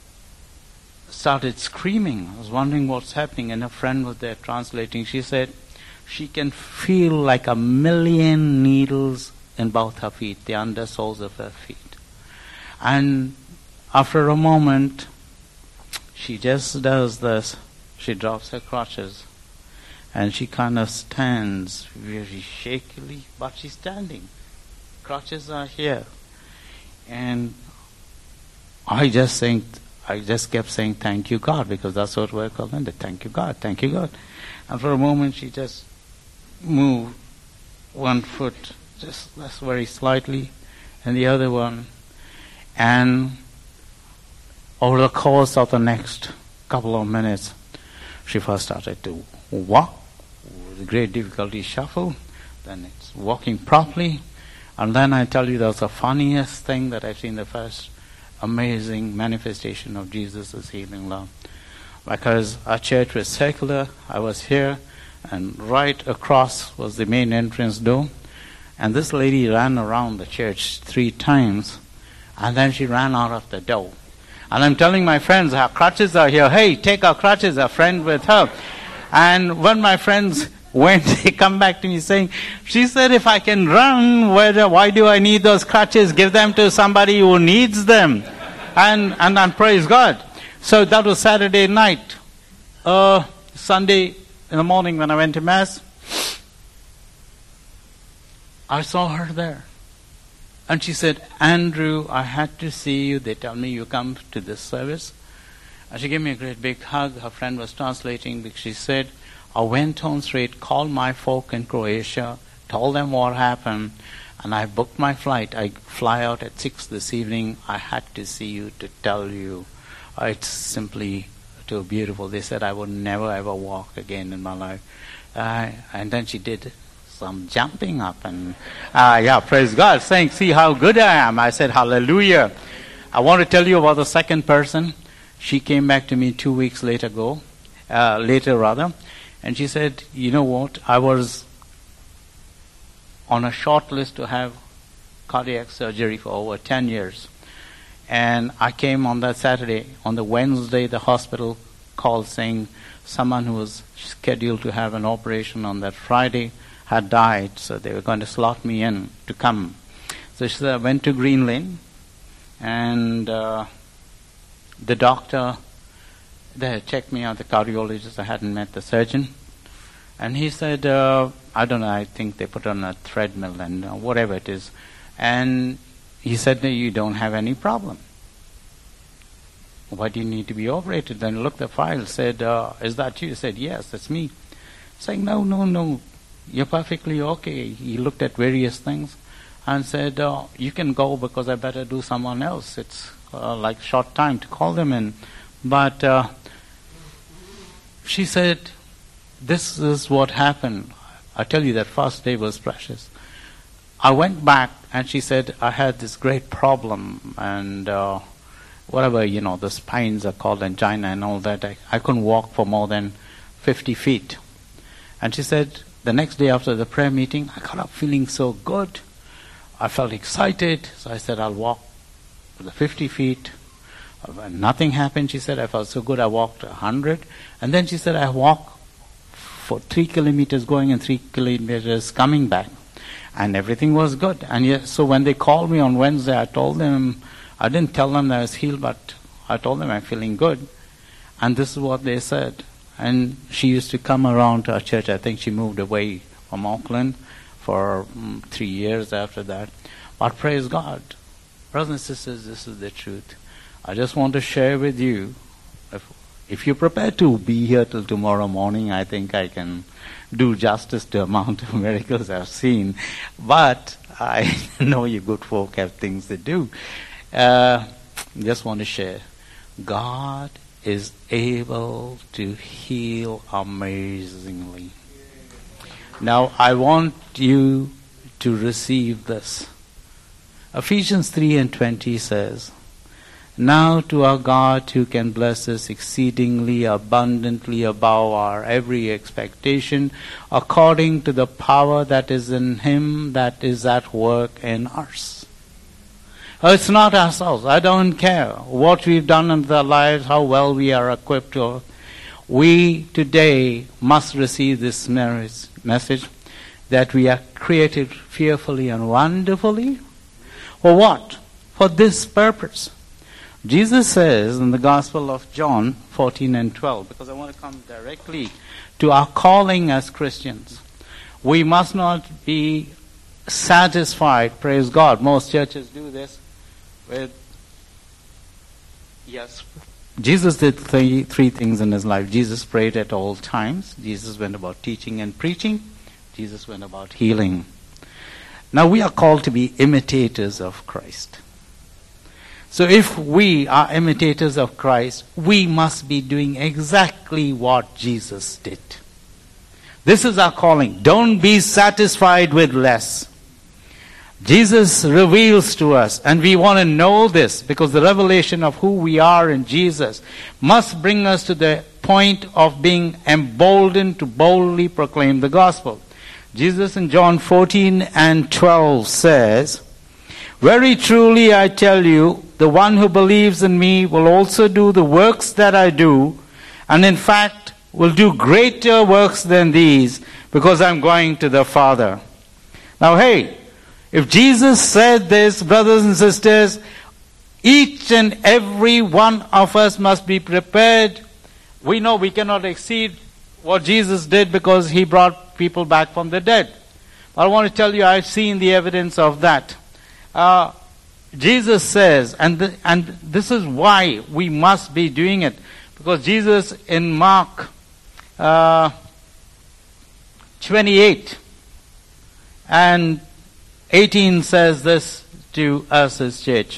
started screaming. I was wondering what's happening, and her friend was there translating. She said she can feel like a million needles in both her feet, the undersoles of her feet. And after a moment, she just does this. She drops her crutches, and she kind of stands very shakily, but she's standing. Crutches are here. And I just think, I just kept saying, thank you, God, because that's what we're calling it. Thank you, God. Thank you, God. And for a moment, she just moved one foot, just that's very slightly, and the other one. And over the course of the next couple of minutes, she first started to walk with great difficulty, shuffle. Then it's walking properly. And then I tell you, that's the funniest thing that I've seen, the first amazing manifestation of Jesus' healing love. Because our church was circular, I was here, and right across was the main entrance door. And this lady ran around the church three times, and then she ran out of the door. And I'm telling my friends, her crutches are here. Hey, take our crutches, a friend with her. And when my friends went, they come back to me saying, she said, if I can run, why, why do I need those crutches? Give them to somebody who needs them. And and, and praise God. So that was Saturday night. Uh, Sunday in the morning when I went to Mass, I saw her there. And she said, Andrew, I had to see you. They tell me you come to this service. And she gave me a great big hug. Her friend was translating because she said, I went home straight, called my folk in Croatia, told them what happened, and I booked my flight. I fly out at six this evening. I had to see you to tell you. Uh, it's simply too beautiful. They said I would never ever walk again in my life. Uh, and then she did some jumping up and, uh, yeah, praise God, saying, see how good I am. I said, hallelujah. I want to tell you about the second person. She came back to me two weeks later ago, uh, later rather, and she said, you know what, I was on a short list to have cardiac surgery for over ten years. And I came on that Saturday. On the Wednesday, the hospital called saying someone who was scheduled to have an operation on that Friday had died, so they were going to slot me in to come. So she said, I went to Green Lane, and uh, the doctor, they had checked me out, the cardiologist. I hadn't met the surgeon. And he said, uh, I don't know, I think they put on a treadmill and uh, whatever it is. And he said, no, you don't have any problem. Why do you need to be operated? Then looked at the file, said, uh, is that you? He said, yes, that's me. Saying, no, no, no, you're perfectly okay. He looked at various things and said, uh, you can go because I better do someone else. It's uh, like short time to call them in. But uh, she said, this is what happened. I tell you, that first day was precious. I went back and she said, I had this great problem and uh, whatever, you know, the spines are called angina and all that. I, I couldn't walk for more than fifty feet. And she said, the next day after the prayer meeting, I got up feeling so good. I felt excited. So I said, I'll walk to the fifty feet. Nothing happened. She said, I felt so good. I walked one hundred. And then she said, I walked for three kilometers going and three kilometers coming back. And everything was good. And yes, so when they called me on Wednesday, I told them, I didn't tell them that I was healed, but I told them I'm feeling good. And this is what they said. And she used to come around to our church. I think she moved away from Auckland for um, three years after that. But praise God. Brothers and sisters, this is the truth. I just want to share with you, if, if you're prepared to be here till tomorrow morning, I think I can do justice to the amount of miracles I've seen. But I know you good folk have things to do. Uh, just want to share. God is able to heal amazingly. Now, I want you to receive this. Ephesians three and twenty says, now to our God who can bless us exceedingly abundantly above our every expectation, according to the power that is in Him that is at work in us. It's not ourselves. I don't care what we've done in our lives, how well we are equipped to. We today must receive this message that we are created fearfully and wonderfully. For what? For this purpose. Jesus says in the Gospel of John fourteen and twelve, because I want to come directly to our calling as Christians. We must not be satisfied, praise God. Most churches do this with, yes, Jesus did three, three things in his life. Jesus prayed at all times. Jesus went about teaching and preaching. Jesus went about healing. Now we are called to be imitators of Christ. So if we are imitators of Christ, we must be doing exactly what Jesus did. This is our calling. Don't be satisfied with less. Jesus reveals to us, and we want to know this because the revelation of who we are in Jesus must bring us to the point of being emboldened to boldly proclaim the gospel. Jesus in John fourteen and twelve says, very truly I tell you, the one who believes in me will also do the works that I do, and in fact will do greater works than these, because I'm going to the Father. Now hey, if Jesus said this, brothers and sisters, each and every one of us must be prepared. We know we cannot exceed what Jesus did because he brought people back from the dead. But I want to tell you, I've seen the evidence of that. Uh, Jesus says, and th- and this is why we must be doing it, because Jesus in Mark uh, twenty-eight and eighteen says this to us as church.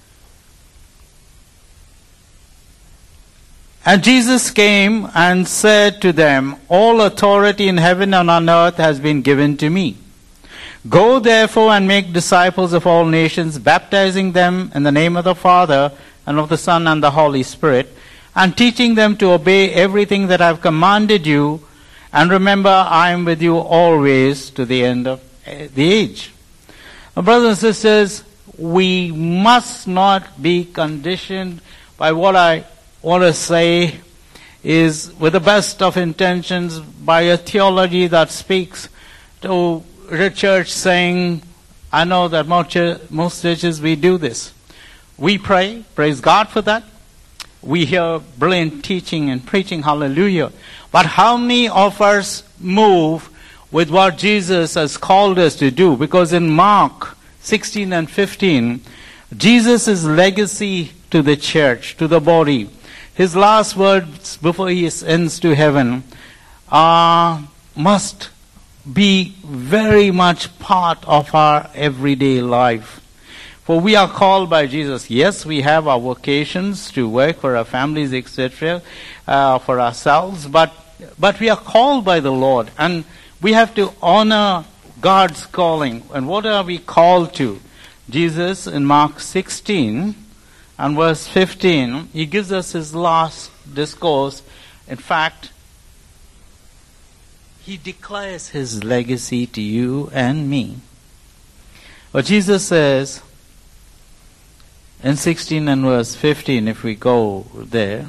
And Jesus came and said to them, all authority in heaven and on earth has been given to me. Go therefore and make disciples of all nations, baptizing them in the name of the Father and of the Son and the Holy Spirit, and teaching them to obey everything that I have commanded you. And remember, I am with you always to the end of the age. Now, brothers and sisters, we must not be conditioned by what I want to say is with the best of intentions by a theology that speaks to the church saying, I know that most churches we do this. We pray, praise God for that. We hear brilliant teaching and preaching, hallelujah. But how many of us move with what Jesus has called us to do? Because in Mark sixteen and fifteen, Jesus' legacy to the church, to the body, his last words before he ascends to heaven, uh, must be very much part of our everyday life. For we are called by Jesus. Yes, we have our vocations to work for our families, et cetera, uh, for ourselves, but but we are called by the Lord, and we have to honor God's calling. And what are we called to? Jesus in Mark sixteen and verse fifteen, he gives us his last discourse. In fact, He declares his legacy to you and me. But Jesus says in sixteen and verse fifteen, if we go there,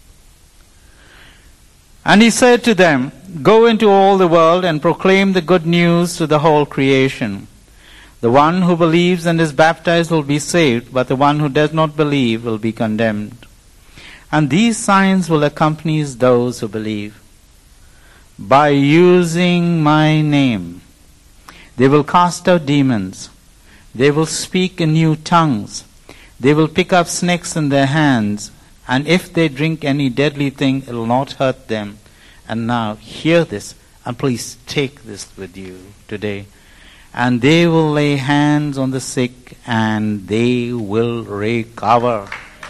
and he said to them, "Go into all the world and proclaim the good news to the whole creation. The one who believes and is baptized will be saved, but the one who does not believe will be condemned. And these signs will accompany those who believe. By using my name, they will cast out demons. They will speak in new tongues. They will pick up snakes in their hands. And if they drink any deadly thing, it will not hurt them. And now, hear this, and please take this with you today. And they will lay hands on the sick, and they will recover."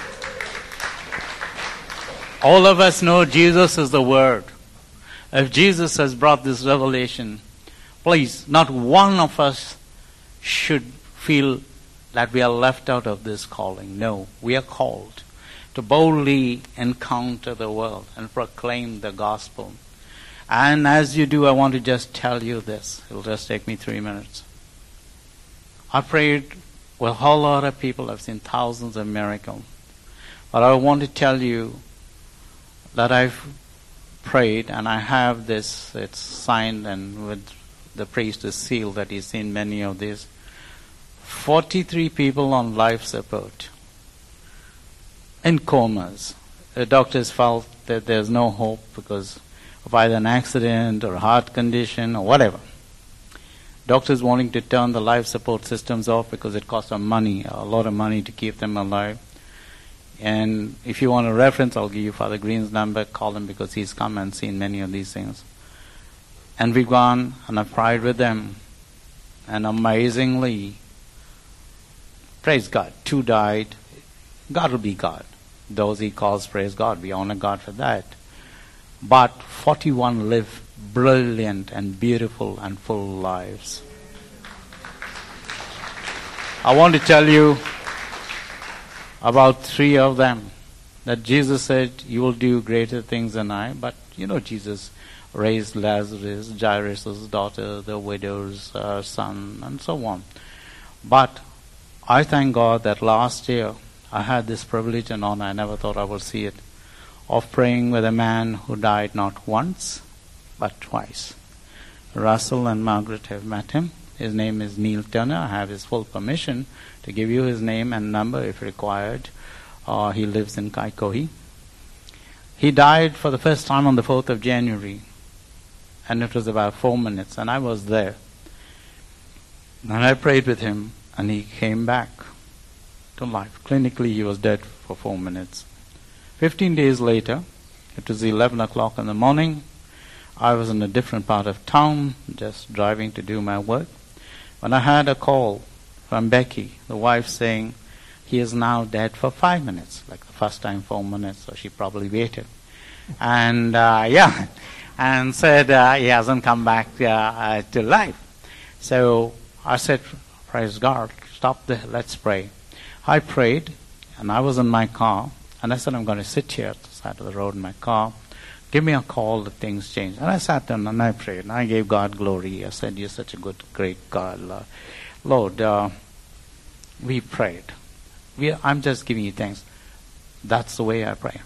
All of us know Jesus is the Word. If Jesus has brought this revelation, please, not one of us should feel that we are left out of this calling. No, we are called to boldly encounter the world and proclaim the gospel. And as you do, I want to just tell you this. It'll just take me three minutes. I prayed with a whole lot of people. I've seen thousands of miracles. But I want to tell you that I've prayed, and I have this, it's signed and with the priest's seal that he's seen many of these. forty-three people on life support. In comas. The doctors felt that there's no hope because of either an accident or a heart condition or whatever. Doctors wanting to turn the life support systems off because it costs them money, a lot of money to keep them alive. And if you want a reference, I'll give you Father Green's number. Call him because he's come and seen many of these things. And we've gone and I've prayed with them. And amazingly, praise God, two died. God will be God. Those he calls, praise God. We honor God for that. But forty-one live brilliant and beautiful and full lives. I want to tell you about three of them that Jesus said, "You will do greater things than I." But you know, Jesus raised Lazarus, Jairus' daughter, the widow's uh, son, and so on. But I thank God that last year I had this privilege and honor, I never thought I would see it, of praying with a man who died not once, but twice. Russell and Margaret have met him. His name is Neil Turner. I have his full permission to give you his name and number if required. Uh, he lives in Kaikohe. He died for the first time on the fourth of January, and it was about four minutes, and I was there. And I prayed with him, and he came back to life. Clinically, he was dead for four minutes. Fifteen days later, it was eleven o'clock in the morning. I was in a different part of town, just driving to do my work, when I had a call from Becky, the wife, saying, "He is now dead for five minutes." Like the first time, four minutes, so she probably waited. And, uh, yeah, and said uh, he hasn't come back uh, uh, to life. So I said, praise God, stop there, let's pray. I prayed, and I was in my car, and I said, I'm going to sit here at the side of the road in my car. Give me a call if things change. And I sat down and I prayed, and I gave God glory. I said, you're such a good, great God, Lord. Lord, uh, we prayed. We, I'm just giving you thanks. That's the way I pray.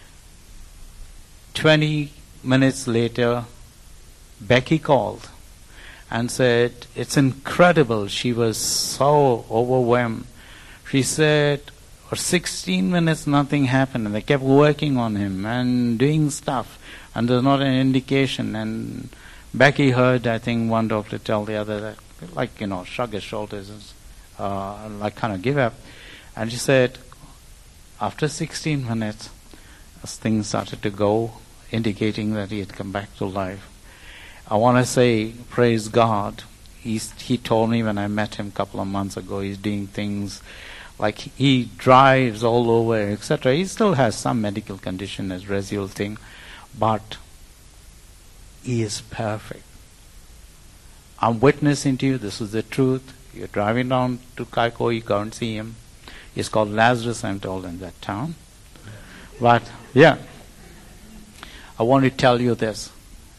Twenty minutes later, Becky called and said, it's incredible. She was so overwhelmed. She said, for sixteen minutes nothing happened, and they kept working on him and doing stuff, and there's not an indication. And Becky heard, I think, one doctor tell the other that, like, you know, shrug his shoulders, and, uh, like kind of give up. And she said, after sixteen minutes, as things started to go, indicating that he had come back to life. I want to say, praise God. He's, he told me when I met him a couple of months ago, he's doing things like he drives all over, et cetera. He still has some medical condition as residual thing, but he is perfect. I'm witnessing to you, this is the truth. You're driving down to Kaikohe, you go and see him. He's called Lazarus, I'm told, in that town. But, yeah, I want to tell you this.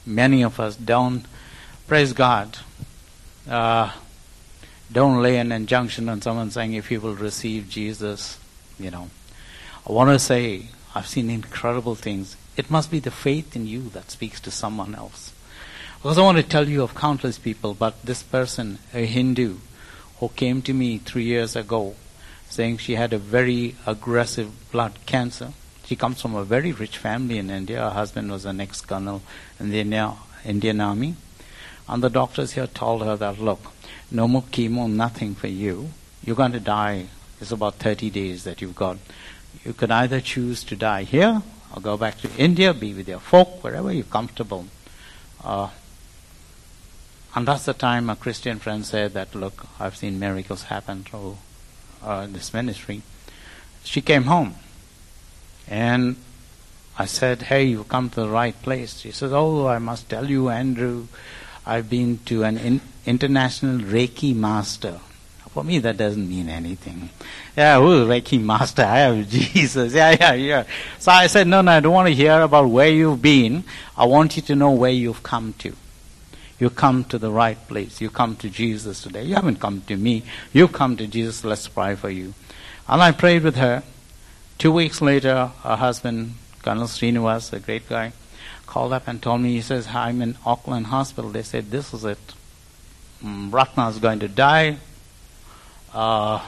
many of us don't, praise God, uh, don't lay an injunction on someone saying if you will receive Jesus, you know. I want to say, I've seen incredible things. It must be the faith in you that speaks to someone else. Because I want to tell you of countless people, but this person, a Hindu, who came to me three years ago, saying she had a very aggressive blood cancer. She comes from a very rich family in India. Her husband was an ex-colonel in the Indian Army. And the doctors here told her that, look, no more chemo, nothing for you. You're going to die. It's about thirty days that you've got. You could either choose to die here or go back to India, be with your folk, wherever you're comfortable. Uh, and that's the time a Christian friend said that, look, I've seen miracles happen through uh, this ministry. She came home. And I said, hey, you come to the right place. She says, oh, I must tell you, Andrew, I've been to an in- international Reiki master. For me, that doesn't mean anything. Yeah, who's Reiki master? I have Jesus. Yeah, yeah, yeah. So I said, no, no, I don't want to hear about where you've been. I want you to know where you've come to. You come to the right place. You come to Jesus today. You haven't come to me. You've come to Jesus. Let's pray for you. And I prayed with her. Two weeks later, her husband, Colonel Srinivas, a great guy, called up and told me, he says, I'm in Auckland Hospital. They said, this is it. Mm, Ratna is going to die. Uh,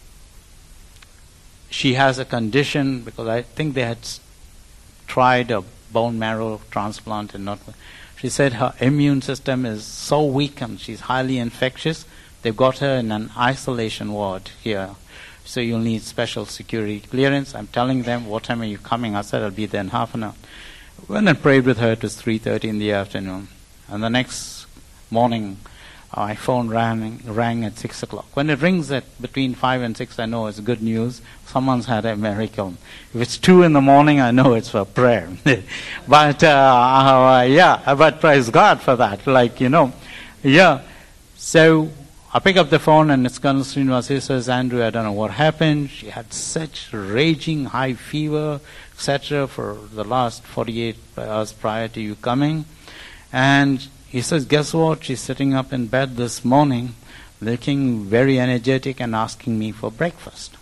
she has a condition, because I think they had tried a bone marrow transplant and not. She said her immune system is so weakened, she's highly infectious. They've got her in an isolation ward here. So you'll need special security clearance. I'm telling them, what time are you coming? I said, I'll be there in half an hour. Went and prayed with her. It was three thirty in the afternoon. And the next morning, uh, my phone rang, rang at six o'clock. When it rings at between five and six, I know it's good news. Someone's had a miracle. If it's two in the morning, I know it's for prayer. but, uh, uh, yeah, but praise God for that. Like, you know, yeah. So I pick up the phone and it's Colonel Srinivas. He says, Andrew, I don't know what happened. She had such raging high fever, et cetera for the last forty-eight hours prior to you coming. And he says, guess what? She's sitting up in bed this morning, looking very energetic and asking me for breakfast.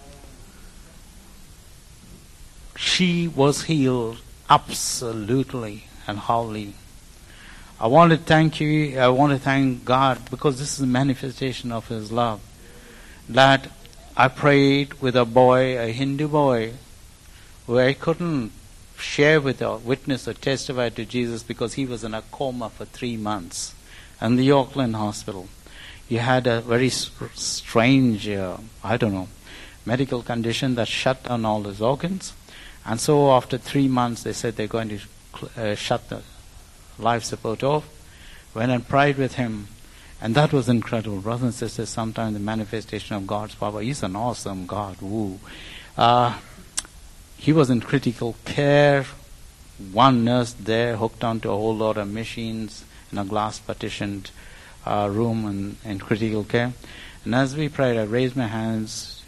She was healed absolutely and wholly. I want to thank you, I want to thank God, because this is a manifestation of His love. That I prayed with a boy, a Hindu boy, who I couldn't share with or witness or testify to Jesus because he was in a coma for three months in the Auckland hospital. He had a very strange, uh, I don't know, medical condition that shut down all his organs. And so after three months, they said they're going to uh, shut the life support off. Went and prayed with him, and that was incredible. Brothers and sisters, sometimes the manifestation of God's power, He's an awesome God. Woo. Uh, he was in critical care. One nurse there hooked onto a whole lot of machines in a glass partitioned uh, room in, in critical care. And as we prayed, I raised my hands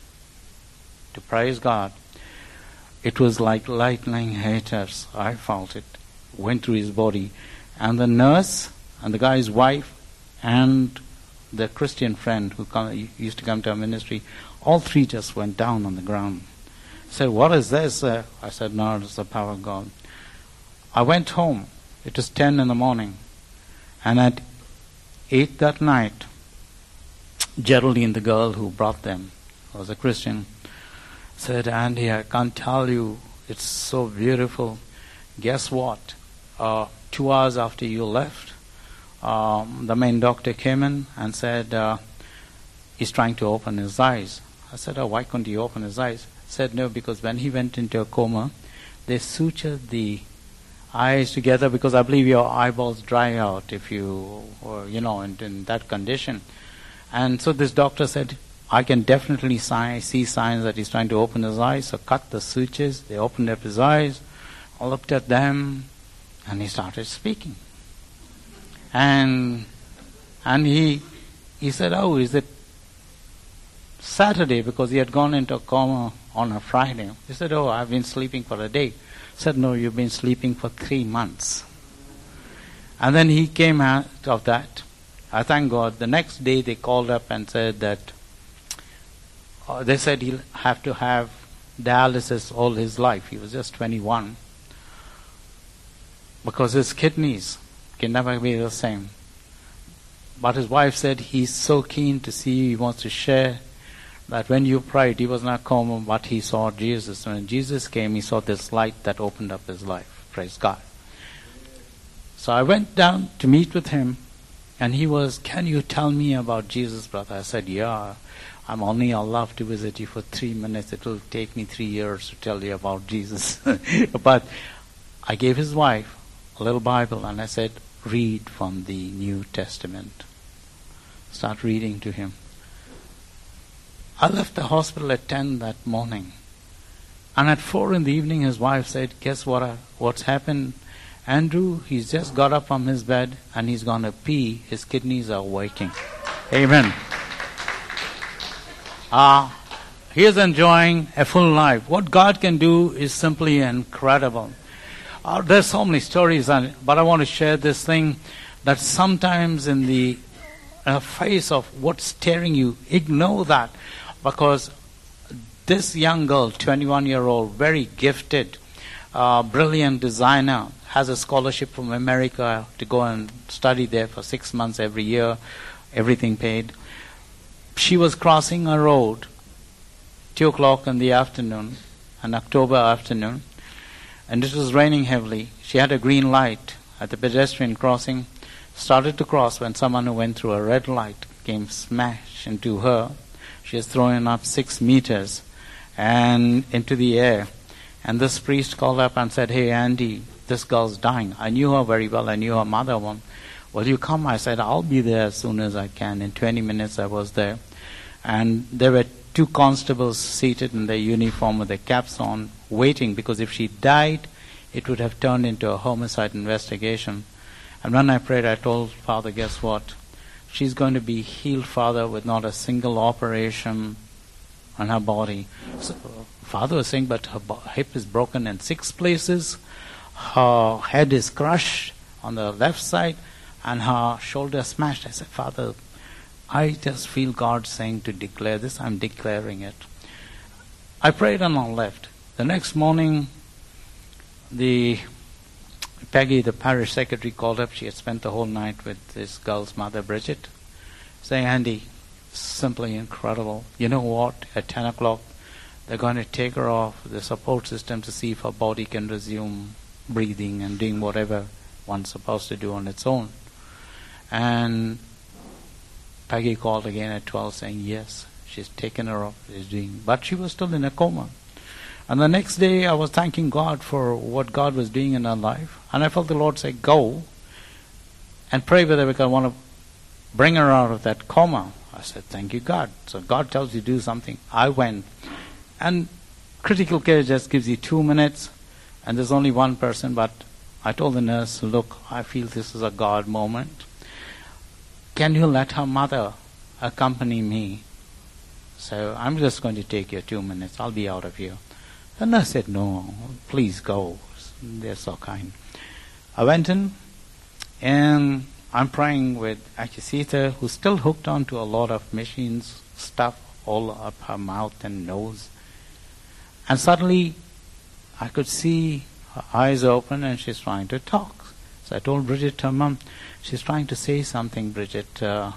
to praise God. It was like lightning haters. I felt it went through his body. And the nurse and the guy's wife and the Christian friend who come, used to come to our ministry, all three just went down on the ground. Said, what is this? Uh, I said, no, it's the power of God. I went home. It was ten in the morning. And at eight that night, Geraldine, the girl who brought them, was a Christian, said, Andy, I can't tell you, it's so beautiful. Guess what? Uh, two hours after you left, um, the main doctor came in and said, uh, he's trying to open his eyes. I said, oh, why couldn't he open his eyes? Said, no, because when he went into a coma, they sutured the eyes together because I believe your eyeballs dry out if you, or, you know, in, in that condition. And so this doctor said, I can definitely si- see signs that he's trying to open his eyes. So cut the sutures. They opened up his eyes. I looked at them, and he started speaking. And and he he said, oh, is it Saturday? Because he had gone into a coma on a Friday. He said, oh, I've been sleeping for a day. I said, no, you've been sleeping for three months. And then he came out of that. I thank God. The next day they called up and said that uh, they said he'll have to have dialysis all his life. He was just twenty-one. Because his kidneys can never be the same. But his wife said he's so keen to see you, he wants to share that when you prayed, he was not common, but he saw Jesus. When Jesus came, he saw this light that opened up his life. Praise God. So I went down to meet with him, and he was, can you tell me about Jesus, brother? I said, yeah, I'm only allowed to visit you for three minutes. It will take me three years to tell you about Jesus. But I gave his wife a little Bible, and I said, read from the New Testament. Start reading to him. I left the hospital at ten that morning. And at four in the evening, his wife said, guess what? I, what's happened? Andrew, he's just got up from his bed and he's going to pee. His kidneys are working. Amen. Ah, uh, he is enjoying a full life. What God can do is simply incredible. Uh, there's so many stories, on it, but I want to share this thing that sometimes in the uh, face of what's staring you, ignore that, because this young girl, twenty-one-year-old, very gifted, uh, brilliant designer, has a scholarship from America to go and study there for six months every year, everything paid. She was crossing a road, two o'clock in the afternoon, an October afternoon, and it was raining heavily. She had a green light at the pedestrian crossing, started to cross when someone who went through a red light came smash into her. She was thrown up six meters and into the air. And this priest called up and said, hey, Andy, this girl's dying. I knew her very well. I knew her mother. Will you come? I said, I'll be there as soon as I can. In twenty minutes I was there. And there were two constables seated in their uniform with their caps on, waiting, because if she died, it would have turned into a homicide investigation. And when I prayed, I told Father, guess what? She's going to be healed, Father, with not a single operation on her body. So, Father was saying, but her hip is broken in six places, her head is crushed on the left side, and her shoulder smashed. I said, Father, I just feel God saying to declare this. I'm declaring it. I prayed and I left. The next morning, the Peggy, the parish secretary, called up. She had spent the whole night with this girl's mother, Bridget, saying, Andy, simply incredible. You know what? At ten o'clock, they're going to take her off the support system to see if her body can resume breathing and doing whatever one's supposed to do on its own. And Peggy called again at twelve saying, yes, she's taken her off, she's doing, but she was still in a coma. And the next day I was thanking God for what God was doing in her life. And I felt the Lord say, go and pray with her because I want to bring her out of that coma. I said, thank you, God. So God tells you to do something. I went. And critical care just gives you two minutes and there's only one person. But I told the nurse, look, I feel this is a God moment. Can you let her mother accompany me? So I'm just going to take your two minutes. I'll be out of here. The nurse said, no, please go. They're so kind. I went in, and I'm praying with Achusita, who's still hooked on to a lot of machines, stuff all up her mouth and nose. And suddenly, I could see her eyes open, and she's trying to talk. So I told Bridget, her mom, she's trying to say something, Bridget. Uh,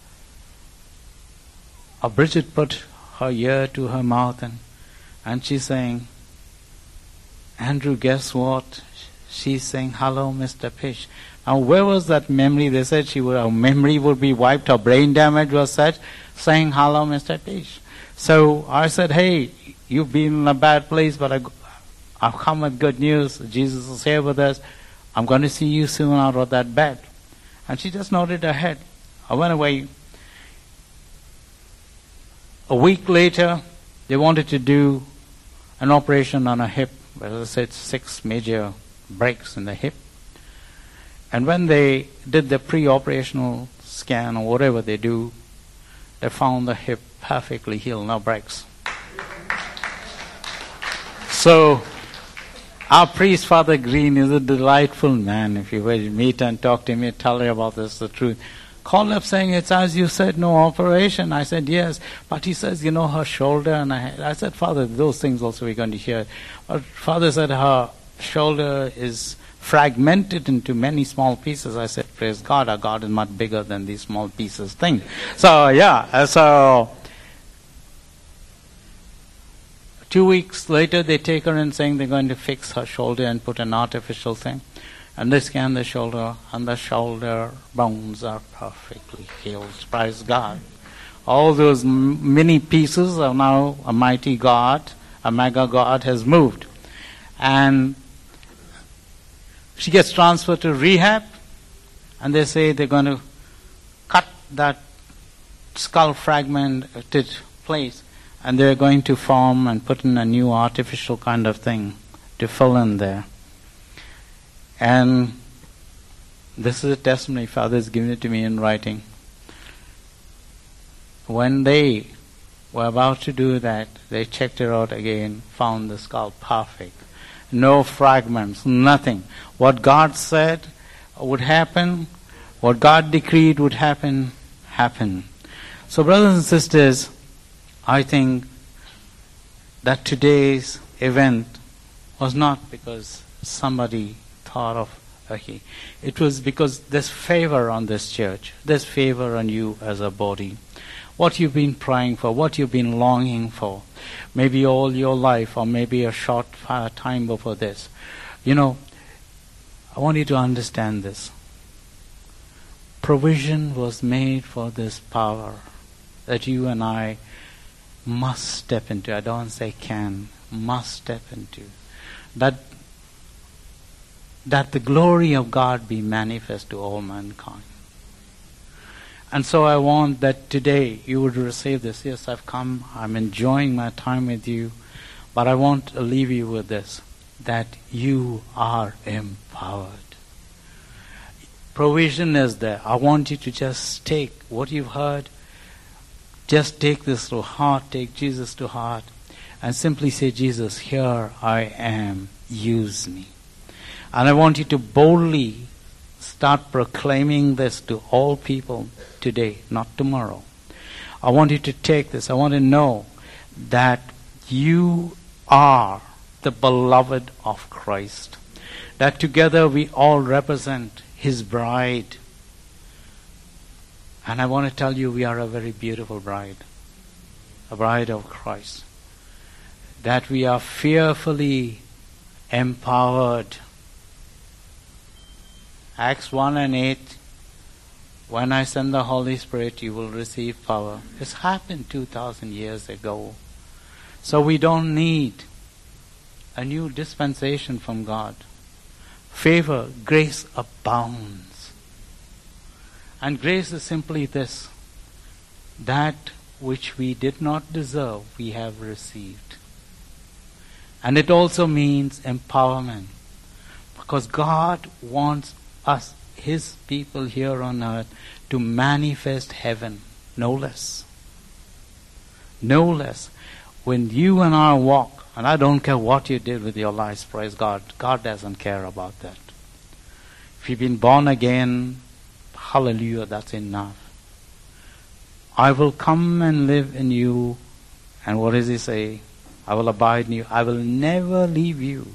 uh, Bridget put her ear to her mouth, and And she's saying, Andrew, guess what? She's saying, hello, Mister Pish. Now, where was that memory? They said she would, her memory would be wiped, her brain damage was such, saying, hello, Mister Pish. So I said, hey, you've been in a bad place, but I, I've come with good news. Jesus is here with us. I'm going to see you soon out of that bed. And she just nodded her head. I went away. A week later, they wanted to do an operation on a hip, as I said, six major breaks in the hip. And when they did the pre-operational scan or whatever they do, they found the hip perfectly healed, no breaks. So Our priest, Father Green, is a delightful man. If you will meet and talk to him, tell you about this, the truth. Called up saying, it's as you said, no operation. I said, yes. But he says, you know, her shoulder. And I, I said, Father, those things also we're going to hear. But Father said, her shoulder is fragmented into many small pieces. I said, praise God, our God is much bigger than these small pieces thing. So, yeah, so two weeks later, they take her in saying they're going to fix her shoulder and put an artificial thing. And they scan the shoulder, and the shoulder bones are perfectly healed. Praise God. All those m- many pieces are now a mighty God, a mega God has moved. And she gets transferred to rehab, and they say they're going to cut that skull fragmented place, and they're going to form and put in a new artificial kind of thing to fill in there. And this is a testimony. Father has given it to me in writing. When they were about to do that, they checked it out again, found the skull perfect. No fragments, nothing. What God said would happen, what God decreed would happen, happened. So brothers and sisters, I think that today's event was not because somebody thought of okay. It was because there's favor on this church. There's favor on you as a body. What you've been praying for, what you've been longing for, maybe all your life or maybe a short uh, time before this. You know, I want you to understand this. Provision was made for this power that you and I must step into. I don't say can, must step into. That that the glory of God be manifest to all mankind. And so I want that today you would receive this. Yes, I've come, I'm enjoying my time with you, but I want to leave you with this, that you are empowered. Provision is there. I want you to just take what you've heard, just take this to heart, take Jesus to heart, and simply say, Jesus, here I am, use me. And I want you to boldly start proclaiming this to all people today, not tomorrow. I want you to take this. I want to know that you are the beloved of Christ. That together we all represent His bride. And I want to tell you we are a very beautiful bride. A bride of Christ. That we are fearfully empowered. Acts one and eight, when I send the Holy Spirit, you will receive power. This happened two thousand years ago. So we don't need a new dispensation from God. Favor, grace abounds. And grace is simply this, that which we did not deserve, we have received. And it also means empowerment. Because God wants us, His people here on earth, to manifest heaven, no less. No less. When you and I walk, and I don't care what you did with your lives, praise God, God doesn't care about that. If you've been born again, hallelujah, that's enough. I will come and live in you, and what does He say? I will abide in you. I will never leave you.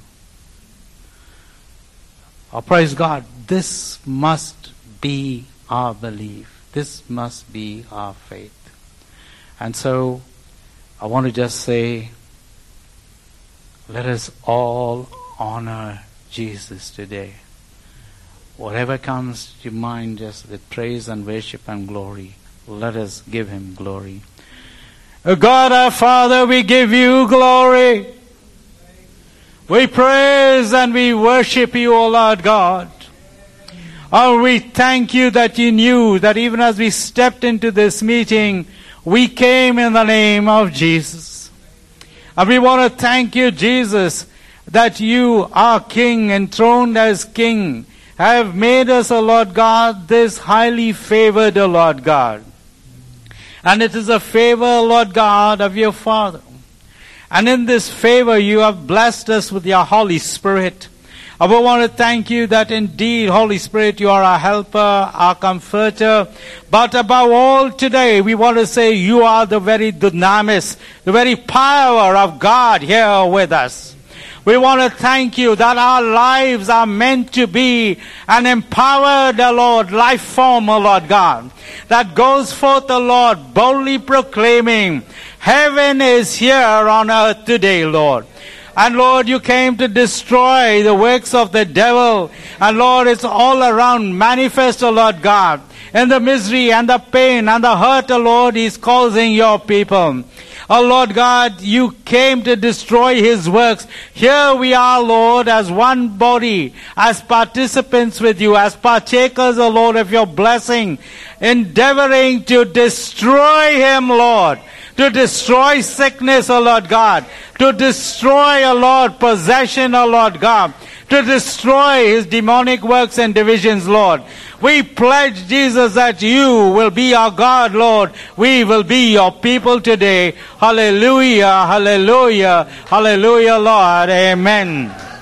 Oh, praise God, this must be our belief. This must be our faith. And so, I want to just say, let us all honor Jesus today. Whatever comes to mind, just with praise and worship and glory, let us give Him glory. Oh God our Father, we give you glory. We praise and we worship you, O Lord God. Oh, we thank you that you knew that even as we stepped into this meeting, we came in the name of Jesus. And we want to thank you, Jesus, that you are King, enthroned as King, have made us, O Lord God, this highly favored, O Lord God. And it is a favor, Lord God, of your Father. And in this favor, you have blessed us with your Holy Spirit. I want to thank you that indeed, Holy Spirit, you are our helper, our comforter. But above all today, we want to say you are the very dynamis, the very power of God here with us. We want to thank you that our lives are meant to be an empowered, O Lord, life form, O Lord God, that goes forth, O Lord, boldly proclaiming, heaven is here on earth today, Lord. And Lord, you came to destroy the works of the devil. And Lord, it's all around manifest, O Lord God, in the misery and the pain and the hurt, O Lord, He's causing your people. Oh Lord God, you came to destroy His works. Here we are, Lord, as one body, as participants with you, as partakers, O Lord, of your blessing, endeavoring to destroy him, Lord. To destroy sickness, O Lord God. To destroy, O Lord, possession, O Lord God. To destroy his demonic works and divisions, Lord. We pledge, Jesus, that you will be our God, Lord. We will be your people today. Hallelujah, hallelujah, hallelujah, Lord. Amen.